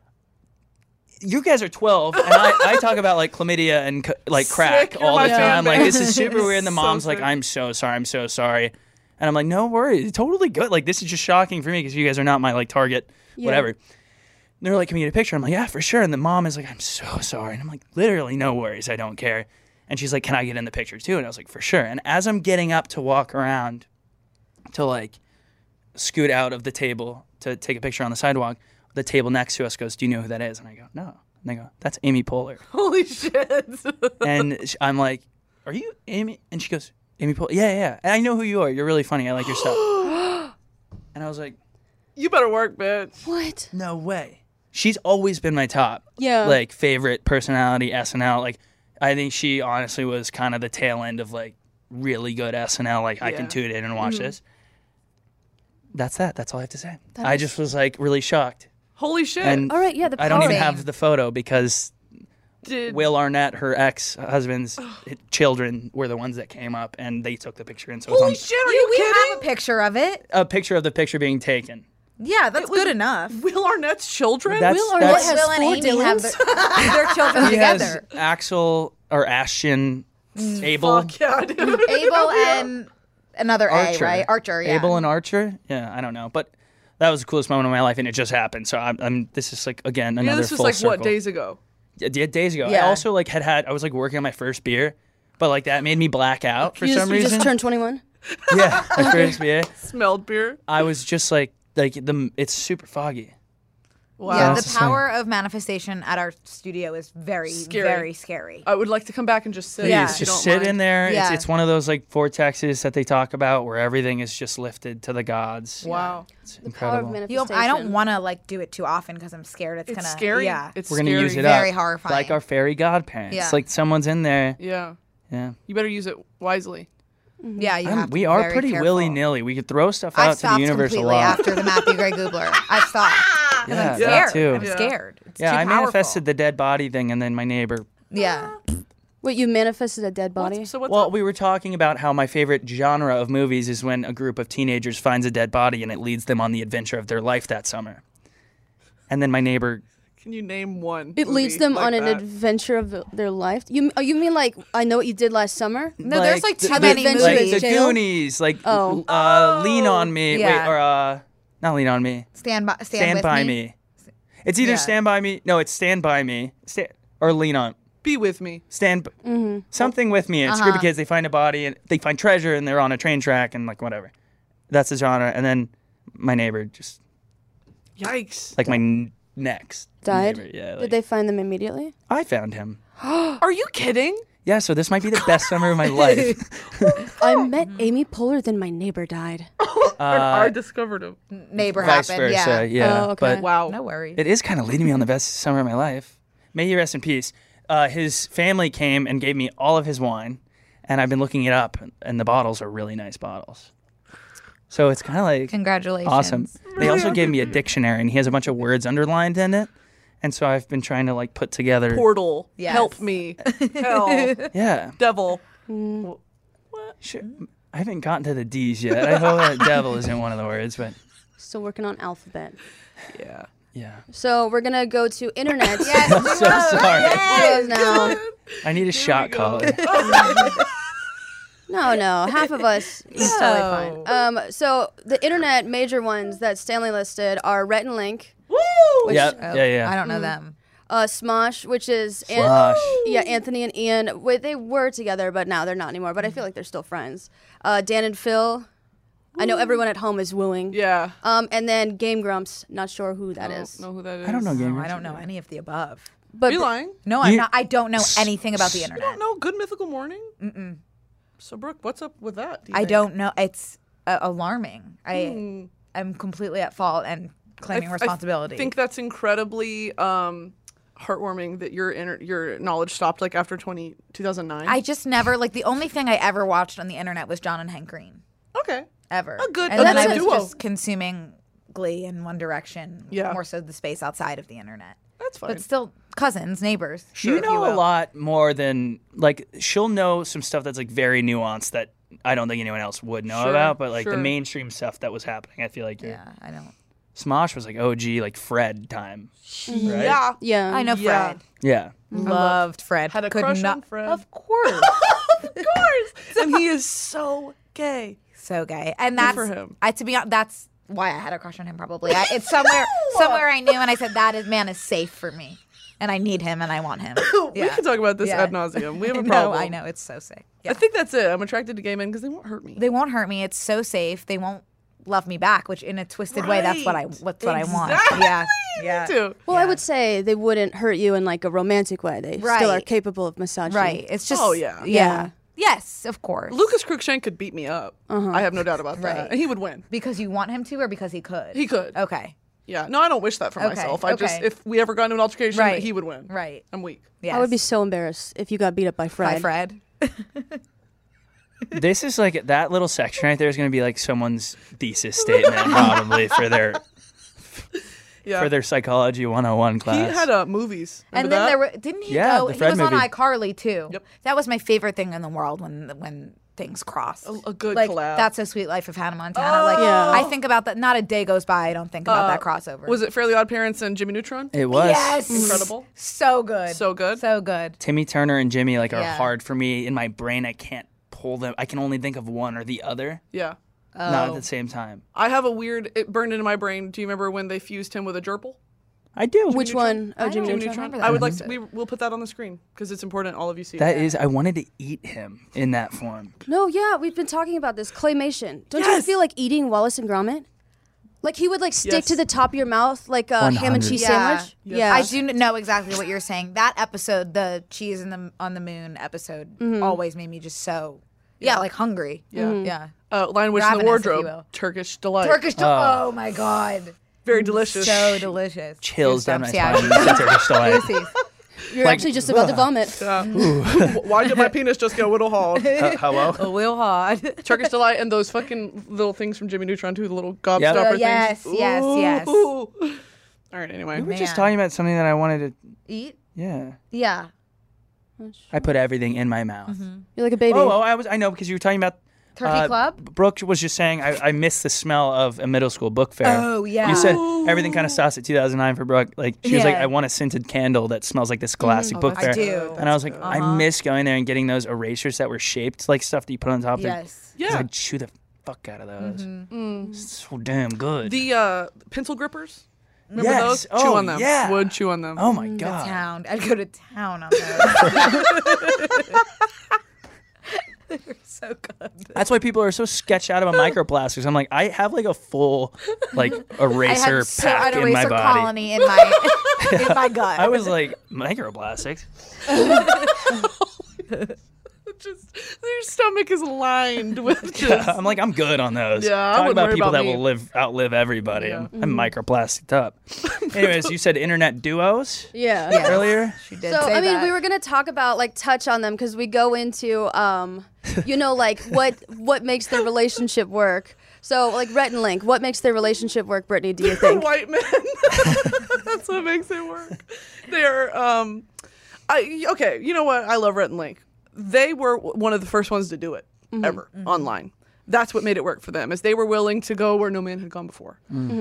"You guys are twelve," and I, I talk about like chlamydia and c- like crack Sick, you're all the my time. fan Like, this is base. super weird. And the So mom's like, sick. "I'm so sorry. I'm so sorry." And I'm like, "No worries. Totally good. Like, this is just shocking for me because you guys are not my like target, Yeah. whatever." And they're like, "Can we get a picture?" I'm like, "Yeah, for sure." And the mom is like, "I'm so sorry." And I'm like, "Literally, no worries. I don't care." And she's like, "Can I get in the picture too?" And I was like, "For sure." And as I'm getting up to walk around to like scoot out of the table to take a picture on the sidewalk, the table next to us goes, "Do you know who that is?" And I go, "No." And they go, "That's Amy Poehler." Holy shit. And sh- I'm like, "Are you Amy?" And she goes, "Amy Poehler." "Yeah, yeah. And I know who you are. You're really funny. I like your stuff." And I was like, You better work, bitch. What? "No way." She's always been my top, Yeah. like favorite personality S N L. Like, I think she honestly was kind of the tail end of like really good S N L. Like, I can Yeah. tune in and watch this. That's that. That's all I have to say. That I is- just was like really shocked. Holy shit. And All right, yeah, the I don't even power. have the photo because Did Will Arnett, her ex-husband's children, were the ones that came up, and they took the picture. And so Holy it's shit, on are you we kidding? have a picture of it. a picture of the picture being taken. Yeah, that's was good enough. Will Arnett's children? That's- Will Arnett that's- has Will and four Amy have Dylans? their, their children He has together. Axel or Ashton, Abel, Fuck yeah, dude. Abel and another Archer, A, right? Archer, yeah. Abel and Archer. Yeah, I don't know, but that was the coolest moment of my life, and it just happened. So I'm, I'm this is like again another Yeah, this was full like circle. what, days ago? Yeah, d- days ago. I Yeah. also like had had I was like working on my first beer, but like that made me black out for you some just, you reason. just turned twenty-one? Yeah, my first beer. Smelled beer. I was just like like the it's super foggy. Wow. Yeah, That's the the power of manifestation at our studio is very, Scary. very scary. I would like to come back and just sit. Please, Yeah. if you just don't sit mind. in there. Yeah. It's, it's one of those like vortexes that they talk about where everything is just lifted to the gods. Wow. It's Power of incredible. You know, manifestation. I don't want to like do it too often because I'm scared it's, It's gonna. scary. Yeah, It's We're gonna scary. use it Very up. horrifying. Like our fairy godparents. Yeah. Like someone's in there. Yeah. Yeah. You better use it wisely. yeah. You I'm- have to we be are very pretty careful. willy nilly. We could throw stuff I've out to the stopped universe a completely lot. after the Matthew Gray Googler. I've stopped because Yeah, I'm me scared. too. I'm Yeah. scared. It's yeah, too I powerful. manifested the dead body thing, and then my neighbor. Yeah. Wait, you manifested a dead body? What's, so what's Well, up? we were talking about how my favorite genre of movies is when a group of teenagers finds a dead body and it leads them on the adventure of their life that summer. And then my neighbor. Can you name one? It movie leads them like on an that? adventure of their life. You oh, you mean like I Know What You Did Last Summer? No, there's like the- too the- many Adventure Like movies. the Jail? Goonies, like Oh. uh, Lean on Me, Yeah. wait, or uh, not Lean on Me, Stand by. Stand, Stand with by me. me. It's either Yeah. Stand by Me, no, it's Stand by Me, Sta- or Lean on. Be with me. Stand, Mm-hmm. something with me. It's a group of Uh-huh. kids. They find a body and they find treasure, and they're on a train track and like whatever. That's the genre. And then my neighbor just Yikes. like my n- next Died? neighbor, yeah, like, Did they find them immediately? I found him. Are you kidding? Yeah, so this might be the best summer of my life. I met Amy Poehler, then my neighbor died. I discovered him. Neighbor Vice happened. versa, Yeah. yeah. Oh, okay. But Wow. No worries. it is kind of leading me on the best summer of my life. May he rest in peace. Uh, his family came and gave me all of his wine, and I've been looking it up, and the bottles are really nice bottles. So it's kind of like Congratulations. awesome. They also gave me a dictionary, and he has a bunch of words underlined in it, and so I've been trying to like put together. Portal. Yes. Help me. Hell. Yeah, Devil. sure. I haven't gotten to the D's yet. I hope that devil isn't one of the words, but Still working on alphabet. Yeah. yeah. So we're gonna go to internet. I'm so sorry. Yes, now. I need a shot collar. No, no, half of us is totally fine. Um, so the internet major ones that Stanley listed are Rhett and Link, which, Yeah, Oh, yeah, yeah. I don't know them. uh, Smosh, which is An- Smosh. yeah, Anthony and Ian. Wait, they were together, but now they're not anymore. But I feel like they're still friends. Uh, Dan and Phil. I know everyone at home is wooing. Yeah. Um, and then Game Grumps. Not sure who that I is. don't know who that is. I don't know game. No, I don't know any of the above. But Are you lying? No, I'm You- not. I don't know anything about the You internet. don't know Good Mythical Morning? Mm-mm. So, Brooke, what's up with that? do you I think? don't know. It's uh, alarming. I Hmm. I'm completely at fault and claiming I- responsibility. I think that's incredibly um, heartwarming that your inter- your knowledge stopped like after twenty, two thousand nine. I just never like the only thing I ever watched on the internet was John and Hank Green. Okay. Ever. A good- and a then good I was duo. just consuming Glee in One Direction. Yeah. More so the space outside of the internet. That's fine. But still cousins, neighbors. you if know will. a lot more than like she'll know some stuff that's like very nuanced that I don't think anyone else would know Sure, about, but like sure. the mainstream stuff that was happening, I feel like you're, Yeah, I don't. Smosh was like O G like Fred time, right? Yeah. yeah, I know Yeah. Fred. Yeah. Loved Fred. Had a Could crush not, on Fred. Of course. Of course. And he is so gay. So gay. And Good that's for him. I to be honest, that's why I had a crush on him probably. I, it's somewhere somewhere I knew and I said that is man is safe for me. And I need him and I want him. We Yeah. can talk about this Yeah. ad nauseum. We have a No, problem. I know, it's so sick. Yeah. I think that's it. I'm attracted to gay men because they won't hurt me. They won't hurt me. It's so safe. They won't love me back, which in a twisted way that's what I Right. what's what I want. Exactly. Yeah. Yeah. too. Well, I would say they wouldn't hurt you in like a romantic way. They still are Right. capable of misogyny. Right. It's just Oh, yeah. Yeah. Yes, of course. Lucas Cruikshank could beat me up. I have no doubt about that. Right. And he would win. Because you want him to or because he could? He could. Okay. Yeah. No, I don't wish that for Okay, myself. I just, okay. if we ever got into an altercation, Right. that he would win. Right. I'm weak. Yes. I would be so embarrassed if you got beat up by Fred. By Fred. This is like that little section right there is going to be like someone's thesis statement probably for their Yeah. for their psychology one oh one He class. had uh, movies. And Remember then that? there were didn't he Yeah, go the he Fred was on movie. iCarly too. Yep. That was my favorite thing in the world when when things crossed. A- a good like, collab. That's a Sweet Life of Hannah Montana. Like Yeah. I think about that not a day goes by I don't think about Uh, that crossover. Was it Fairly Odd Parents and Jimmy Neutron? it was. Yes. Incredible. So good. So good. So good. Timmy Turner and Jimmy like are Yeah. hard for me in my brain. I can't pull them. I can only think of one or the other, Yeah. not Oh. at the same time. I have a weird, it burned into my brain. Do you remember when they fused him with a gerbil? I do. Which one? Oh, I Jimmy don't Neutron. remember that I would like to, episode. we, we'll put that on the screen because it's important all of you see That it. is, I wanted to eat him in that form. No, yeah, we've been talking about this claymation. Don't you Yes. feel like eating Wallace and Gromit? Like he would like stick Yes. to the top of your mouth like a ham and one hundred. cheese Yeah. sandwich. Yes. Yeah. I do know exactly what you're saying. That episode, the cheese in the on the moon episode, Mm-hmm. always made me just so yeah, like hungry. Yeah. Mm-hmm. yeah. Uh, Lion Witch in the Ravenous, if you Wardrobe, will. Turkish delight. Turkish. Del- oh. my god, Very delicious. so delicious. Chills down my Goosebumps, spine. yeah. when you said Turkish delight. Goosies. You're Like, actually just about to vomit. Yeah. Why did my penis just get a little hard? Uh, hello? A little hard. Turkish delight and those fucking little things from Jimmy Neutron too, the little gobstopper Yep. Uh, things. yes, yes, yes. Ooh. All right. Anyway, We were just Man. talking about something that I wanted to. Eat. Yeah. Yeah. I put everything in my mouth. You're like a baby. Oh, oh, I was. I know because you were talking about. Turkey uh, club. Brooke was just saying I, I miss the smell of a middle school book fair. Oh, yeah. You said everything kind of Oh. stops at two thousand nine for Brooke. Like she was like, Yeah. I want a scented candle that smells like this classic Oh, book that's fair. I do. And I was like, Uh-huh. I miss going there and getting those erasers that were shaped like stuff that you put on top. Yes. There, Yeah. I'd chew the fuck out of those. Mm-hmm. It's so damn good. the uh, pencil grippers. Remember Yes. those? Oh, chew on them. yeah. Would chew on them. oh my The god. town. I'd go to town on those. They're so good. That's why people are so sketched out about microplastics. I'm like, I have like a full like I eraser had so, pack an in my eraser body. colony in my in my gut. I was like, microplastics? Just your stomach is lined with just. I'm like, I'm good on those. Yeah, I Talk wouldn't about worry people about that me. will live outlive everybody. Yeah. I'm, I'm microplastic up. Anyways, you said internet duos Yeah. Yes. earlier. She did So say I mean, that. we were gonna talk about like touch on them because we go into, um, you know, like what what makes their relationship work. So like Rhett and Link, what makes their relationship work, Brittany? Do you think? White men. That's what makes it work. They're um, I okay. You know what? I love Rhett and Link. They were w- one of the first ones to do it ever online. That's what made it work for them, is they were willing to go where no man had gone before.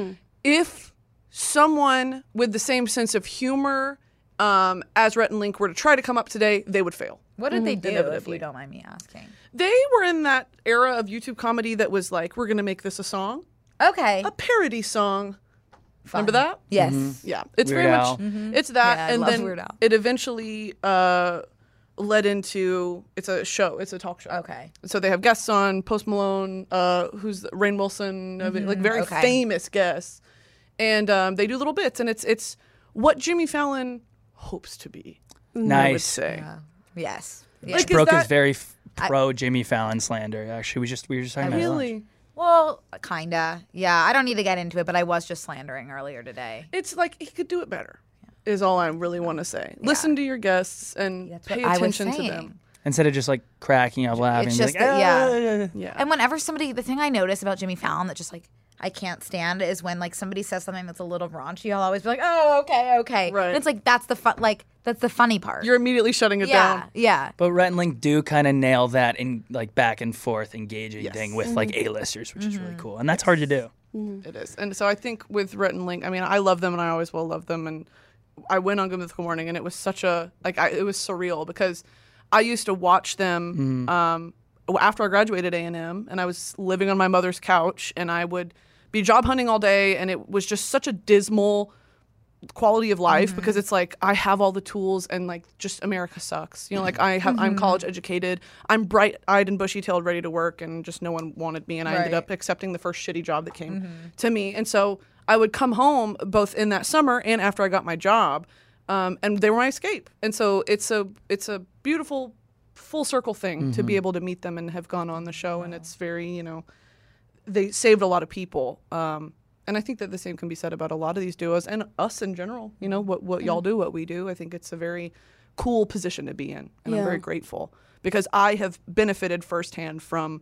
If someone with the same sense of humor um, as Rhett and Link were to try to come up today, they would fail. What did they do, if Inevitably. you don't mind me asking? They were in that era of YouTube comedy that was like, we're going to make this a song, Okay. a parody song. Remember Fun. that? Yes. Yeah, it's Weird very Al. much it's that, Yeah, I and love then Weird Al. it eventually uh, led into it's a show, it's a talk show. Okay. So they have guests on, Post Malone, uh, who's Rainn Wilson, uh, like very okay. famous guests, and um, they do little bits, and it's it's what Jimmy Fallon hopes to be. I would Nice. say. Yeah. Yes. Yeah. Like, is Brooke is that- very f- pro Jimmy Fallon slander. Actually, we just we were just talking about it at lunch. Really, Well, kinda. Yeah. I don't need to get into it, but I was just slandering earlier today. it's like he could do it better. Is all I really want to say. Listen to your guests and That's what pay I was attention to saying. them. Instead of just like cracking up laughing. It's be just like, that- yeah. "Ah, yeah, yeah." Yeah. And whenever somebody, the thing I notice about Jimmy Fallon that just like I can't stand is when like somebody says something that's a little raunchy, I'll always be like, oh, okay, okay. Right. And it's like that's the fun, like that's the funny part. You're immediately shutting it yeah, down. yeah. But Rhett and Link do kind of nail that in like back and forth engaging Yes. thing with like A-listers, which is Mm-hmm. really cool. And that's hard to do. It is. And so I think with Rhett and Link, I mean, I love them and I always will love them. And I went on Good Mythical Morning and it was such a, like, I, it was surreal because I used to watch them um, after I graduated A and M and I was living on my mother's couch and I would be job hunting all day and it was just such a dismal quality of life Mm-hmm. because it's like I have all the tools and like just America sucks. You know, like I have Mm-hmm. I'm college educated. I'm bright-eyed and bushy-tailed ready to work and just no one wanted me and I ended Right. up accepting the first shitty job that came to me. And so I would come home both in that summer and after I got my job um, and they were my escape. And so it's a it's a beautiful full circle thing to be able to meet them and have gone on the show and it's very, you know, they saved a lot of people. Um, and I think that the same can be said about a lot of these duos and us in general. You know, what, what y'all do, what we do. I think it's a very cool position to be in. And I'm Yeah. very grateful because I have benefited firsthand from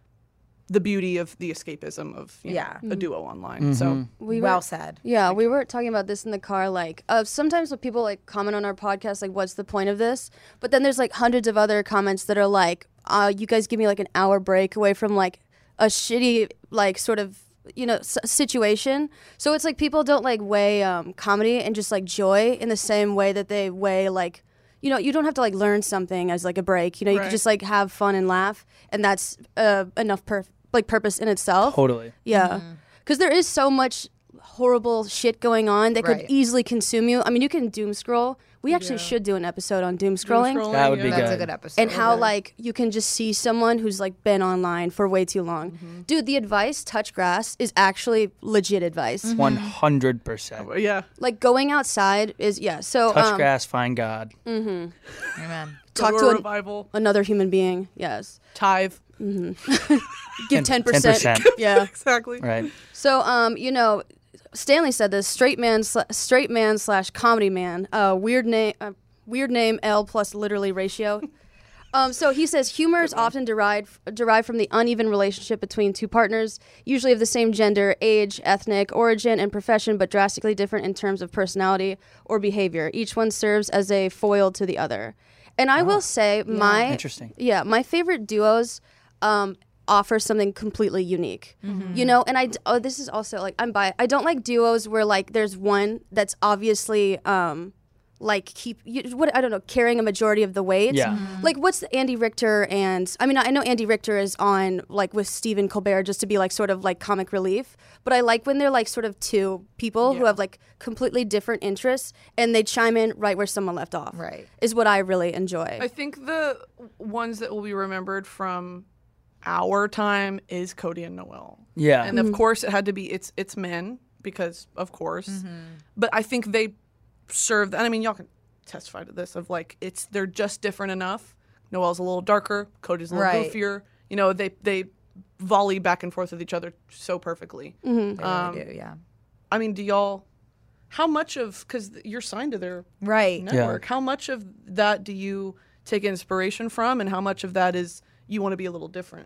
the beauty of the escapism of you know, Yeah. a duo online. So We well were, said. Yeah, we were talking about this in the car. Like, uh, sometimes when people like comment on our podcast, like, "What's the point of this?" But then there's like hundreds of other comments that are like, uh, "You guys give me like an hour break away from like a shitty like sort of you know s- situation." So it's like people don't like weigh um, comedy and just like joy in the same way that they weigh like. You know, you don't have to like learn something as like a break. You know, you Right. can just like have fun and laugh, and that's uh, enough per- like purpose in itself. Totally. Yeah, because there is so much horrible shit going on that Right. could easily consume you. I mean, you can doom scroll. We actually Yeah. should do an episode on doom scrolling. scrolling, That would yeah. be That's good. a good episode. And how like you can just see someone who's like been online for way too long. Mm-hmm. Dude, the advice touch grass is actually legit advice. Mm-hmm. One hundred percent. Yeah. Like going outside is yeah. So Touch um, grass, find God. Amen. talk Go to a an- revival. another human being. Yes. Tithe. Give ten percent. ten percent. Yeah. Exactly. Right. So, um, you know, Stanley said this: straight man, sla- straight man slash comedy man. Uh, weird name, uh, weird name. L plus literally ratio. Um, so he says humor is often derived derived from the uneven relationship between two partners, usually of the same gender, age, ethnic origin, and profession, but drastically different in terms of personality or behavior. Each one serves as a foil to the other. And I will say, my Interesting. yeah, my favorite duos um, offer something completely unique. You know, and I d- oh, this is also like I'm bi. I don't like duos where like there's one that's obviously um, like keep you, what I don't know carrying a majority of the weight. Yeah. Like what's Andy Richter and I mean I know Andy Richter is on like with Stephen Colbert just to be like sort of like comic relief, but I like when they're like sort of two people who have like completely different interests and they chime in right where someone left off. Right. Is what I really enjoy. I think the ones that will be remembered from our time is Cody and Noel. Yeah. And of course it had to be it's it's men because of course. But I think they serve and I mean y'all can testify to this of like it's they're just different enough. Noel's a little darker, Cody's a little Right. goofier. You know, they they volley back and forth with each other so perfectly. They really Um, do, yeah. I mean, do y'all how much of cuz you're signed to their Right. network. How much of that do you take inspiration from, and how much of that is you want to be a little different?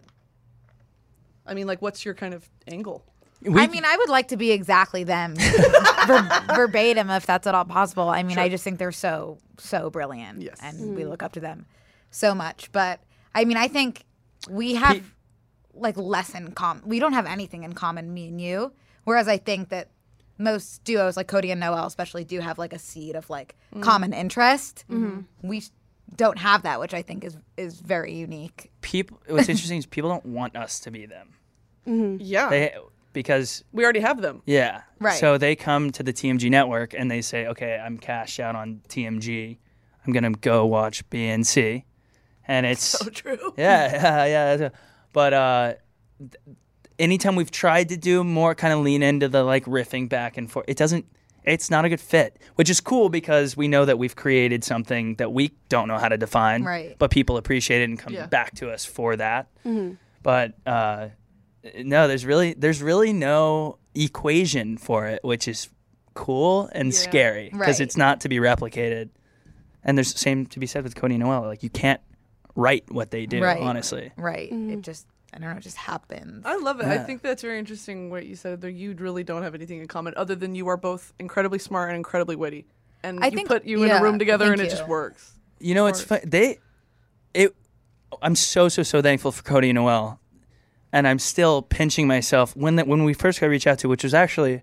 I mean, like, what's your kind of angle? I mean, I would like to be exactly them, ver- verbatim, if that's at all possible. I mean, I just think they're so, so brilliant. Yes. And we look up to them so much. But, I mean, I think we have, like, less in common. We don't have anything in common, me and you. Whereas I think that most duos, like Cody and Noel especially, do have, like, a seed of, like, common interest. We don't have that, which I think is is very unique. People. What's interesting is people don't want us to be them. Yeah, They because we already have them. yeah. Right. So they come to the T M G network and they say, okay, I'm cashed out on T M G. I'm gonna go watch B N C, and it's So true. yeah, yeah, yeah. that's a- But uh, th- anytime we've tried to do more, kind of lean into the like riffing back and forth, it doesn't. It's not a good fit, which is cool because we know that we've created something that we don't know how to define, Right. but people appreciate it and come Yeah. back to us for that. But uh, no, there's really there's really no equation for it, which is cool and Yeah. scary because Right. it's not to be replicated. And there's the same to be said with Cody and Noel. Like you can't write what they do, Right. honestly. Right. It just, I don't know, it just happens. I love it. I Yeah. think that's very interesting what you said. That you really don't have anything in common other than you are both incredibly smart and incredibly witty, and I you think- put you in yeah, a room together thank and it you. just works. You know, it's fun. They, it. I'm so so so thankful for Cody and Noel, and I'm still pinching myself when that when we first got reached out to, which was actually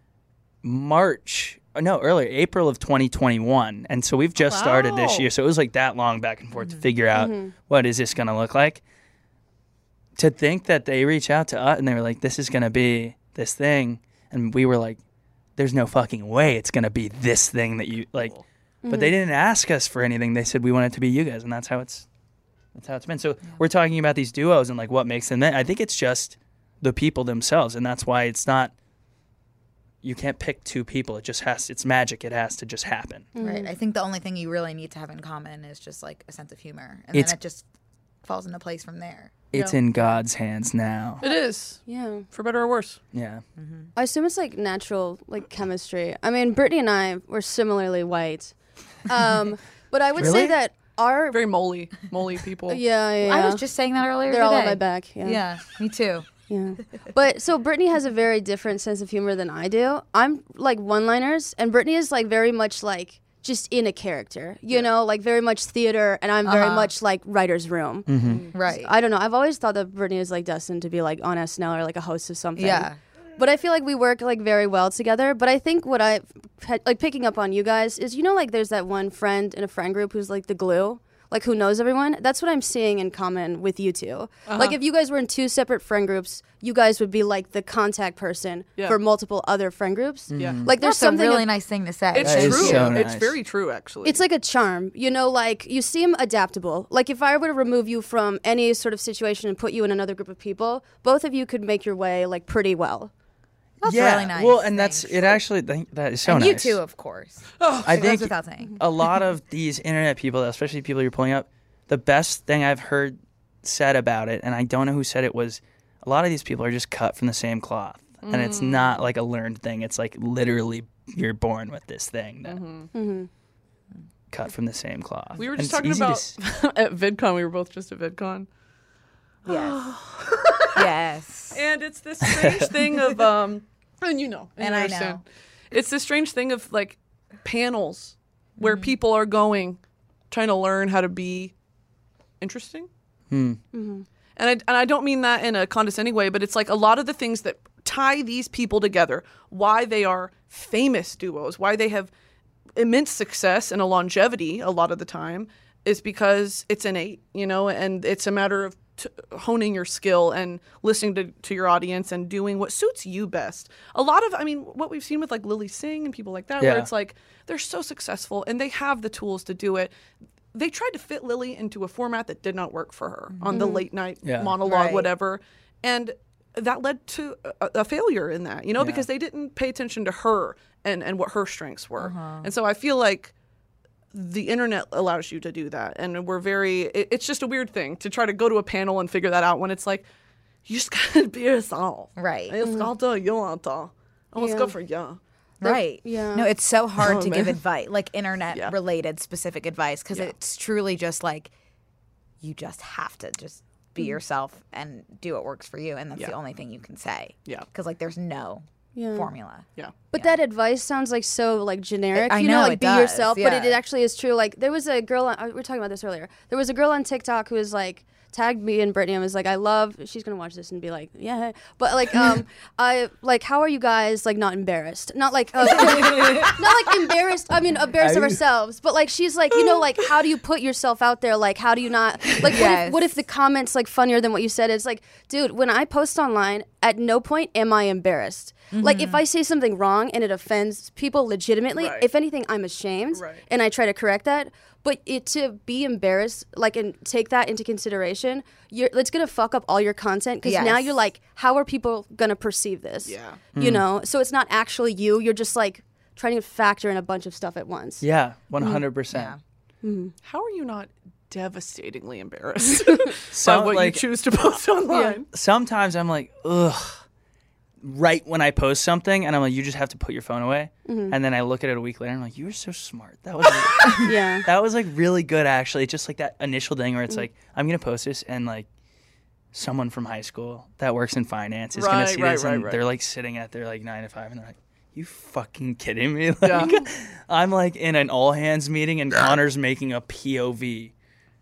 March. No, earlier April of twenty twenty-one, and so we've just started this Wow. year. So it was like that long back and forth to figure out what is this going to look like. To think that they reach out to us and they were like, "This is going to be this thing," and we were like, "There's no fucking way it's going to be this thing that you like." But they didn't ask us for anything. They said we want it to be you guys, and that's how it's that's how it's been. So we're talking about these duos and like what makes them. I think it's just the people themselves, and that's why it's not. You can't pick two people. It just has. It's magic. It has to just happen. Right. I think the only thing you really need to have in common is just like a sense of humor, and It's- then it just falls into place from there. It's in God's hands now. It is, yeah. for better or worse. Yeah. I assume it's like natural, like chemistry. I mean, Brittany and I were similarly white, um, but I would say Really? that our Very moly, moly people. yeah, yeah, I was just saying that earlier. they're all on today. my back. Yeah. Yeah, me too. Yeah. But so Brittany has a very different sense of humor than I do. I'm like one-liners, and Brittany is like very much like just in a character, you know, like very much theater, and I'm very Uh-huh. much like writer's room. Right. I don't know. I've always thought that Brittany is like destined to be like on S N L or like a host of something. Yeah. But I feel like we work like very well together. But I think what I like picking up on you guys is, you know, like there's that one friend in a friend group who's like the glue. like who knows everyone. That's what I'm seeing in common with you two. Uh-huh. Like if you guys were in two separate friend groups, you guys would be like the contact person Yeah. for multiple other friend groups. Yeah. Like there's That's something a really ab- nice thing to say. It's That is true. so It's nice. very true, actually. It's like a charm, you know, like you seem adaptable. Like if I were to remove you from any sort of situation and put you in another group of people, both of you could make your way like pretty well. That's yeah. really nice. Well, and that's Thanks. it. Actually, th- that is so and nice. you too, of course. I It goes think without saying. a lot of these internet people, especially people you're pulling up, the best thing I've heard said about it, and I don't know who said it, was a lot of these people are just cut from the same cloth, and it's not like a learned thing. It's like literally you're born with this thing that Mm-hmm. cut from the same cloth. We were And just it's talking easy to about s- at VidCon. We were both just at VidCon. Yes. yes. And it's this strange thing of, um, and you know, And you I understand. know. It's this strange thing of like panels where people are going, trying to learn how to be interesting. Hmm. And I, and I don't mean that in a condescending way, but it's like a lot of the things that tie these people together, why they are famous duos, why they have immense success and a longevity a lot of the time, is because it's innate, you know, and it's a matter of t- honing your skill and listening to, to your audience and doing what suits you best. A lot of, I mean, what we've seen with like Lily Singh and people like that, where Yeah. it's like they're so successful and they have the tools to do it. They tried to fit Lily into a format that did not work for her on the late night Yeah. monologue, Right. whatever. And that led to a, a failure in that, you know, Yeah. because they didn't pay attention to her and, and what her strengths were. Uh-huh. And so I feel like the internet allows you to do that. And we're very, it, it's just a weird thing to try to go to a panel and figure that out when it's like, you just gotta be yourself. Right. Jag ska inte göra det. Jag ska Yeah. för ja. Right. Yeah. No, it's so hard Oh, to give man. advice, like internet Yeah. related specific advice, because Yeah. it's truly just like you just have to just be yourself and do what works for you, and that's Yeah. the only thing you can say. Yeah. Because like there's no Yeah. formula. Yeah. But that advice sounds like so like generic. I you know, know, like it be does, yourself. But it, yeah. it actually is true. Like there was a girl. On, we were talking about this earlier. There was a girl on TikTok who was like tagged me and Brittany and was like, I love. She's gonna watch this and be like, yeah. But like, um, I like, how are you guys like not embarrassed? Not like, uh, not like embarrassed. I mean, embarrassed of ourselves. But like, she's like, you know, like, how do you put yourself out there? Like, how do you not like? What, Yes. if, what if the comments like funnier than what you said? It's like, dude, when I post online, at no point am I embarrassed. Like if I say something wrong and it offends people legitimately, Right. if anything, I'm ashamed Right. and I try to correct that. But it to be embarrassed, like and take that into consideration, you're it's gonna fuck up all your content because now Yes. you're like, how are people gonna perceive this? Yeah. You know, so it's not actually you. You're just like trying to factor in a bunch of stuff at once. Yeah, one hundred percent. How are you not devastatingly embarrassed So, by what like- you choose to post online? Sometimes I'm like, ugh. Right when I post something, and I'm like, you just have to put your phone away. And then I look at it a week later, and I'm like, you were so smart. That was Yeah. that was like really good, actually. Just like that initial thing where it's like, I'm gonna post this, and like someone from high school that works in finance is gonna Right, see right, this, right, and right. they're like sitting at their like nine to five, and they're like, you fucking kidding me? Like, Yeah. I'm like in an all hands meeting, and Connor's making a P O V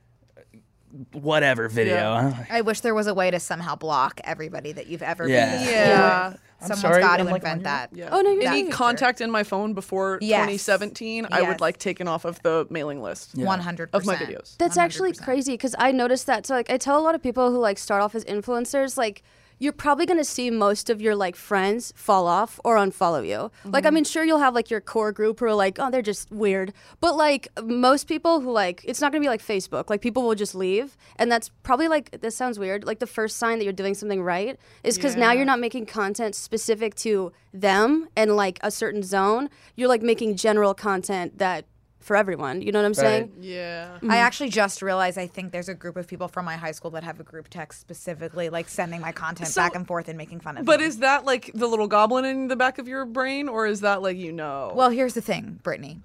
whatever video. Yeah. I'm like, I wish there was a way to somehow block everybody that you've ever Yeah. been. Yeah. I'm Someone's sorry, got to I'm like invent on that. Yeah. Oh, no, you're Any fine. contact in my phone before Yes. twenty seventeen, I would Yes. like taken off of the mailing list Yeah. One hundred of my percent videos. That's actually crazy because I noticed that. So like I tell a lot of people who like start off as influencers, like you're probably gonna see most of your like friends fall off or unfollow you. Like I mean, sure you'll have like your core group who are like, oh, they're just weird. But like most people who like, it's not gonna be like Facebook. Like people will just leave, and that's probably like this sounds weird. Like the first sign that you're doing something right is because now Yeah. you're not making content specific to them and like a certain zone. You're like making general content that for everyone. You know what I'm saying? Yeah. I actually just realized I think there's a group of people from my high school that have a group text specifically like sending my content So- back and forth and making fun of But me. is that like the little goblin in the back of your brain, or is that like you know? Well, here's the thing, Brittany.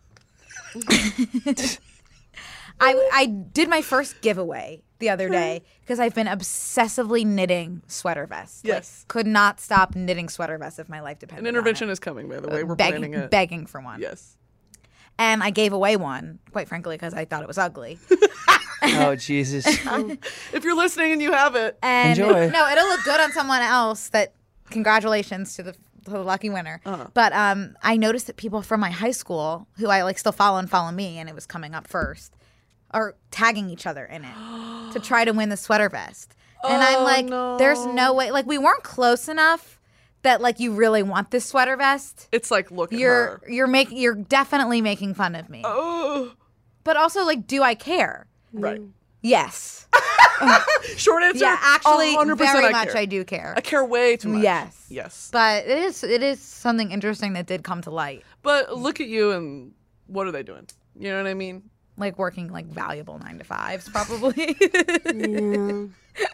I, I did my first giveaway the other day because I've been obsessively knitting sweater vests. Like, Yes. could not stop knitting sweater vests if my life depended an intervention is coming, by the way. on We're it. Begging, planning it. begging for one. Yes. And I gave away one, quite frankly, because I thought it was ugly. oh Jesus. If you're listening and you have it, And Enjoy. no, it'll look good on someone else. That congratulations to the, to the lucky winner. Uh-huh. But um, I noticed that people from my high school, who I like still follow and follow me, and it was coming up first, are tagging each other in it to try to win the sweater vest. And Oh, I'm like, no. there's no way. Like, we weren't close enough that like you really want this sweater vest. It's like, look at You're her. you're making you're definitely making fun of me. Oh. But also, like, do I care? Right. Yes. Short answer. Yeah, actually, one hundred percent very I much care. I do care. I care way too much. Yes. Yes. But it is it is something interesting that did come to light. But look at you and what are they doing? You know what I mean? Like working like valuable nine to fives, probably. Yeah.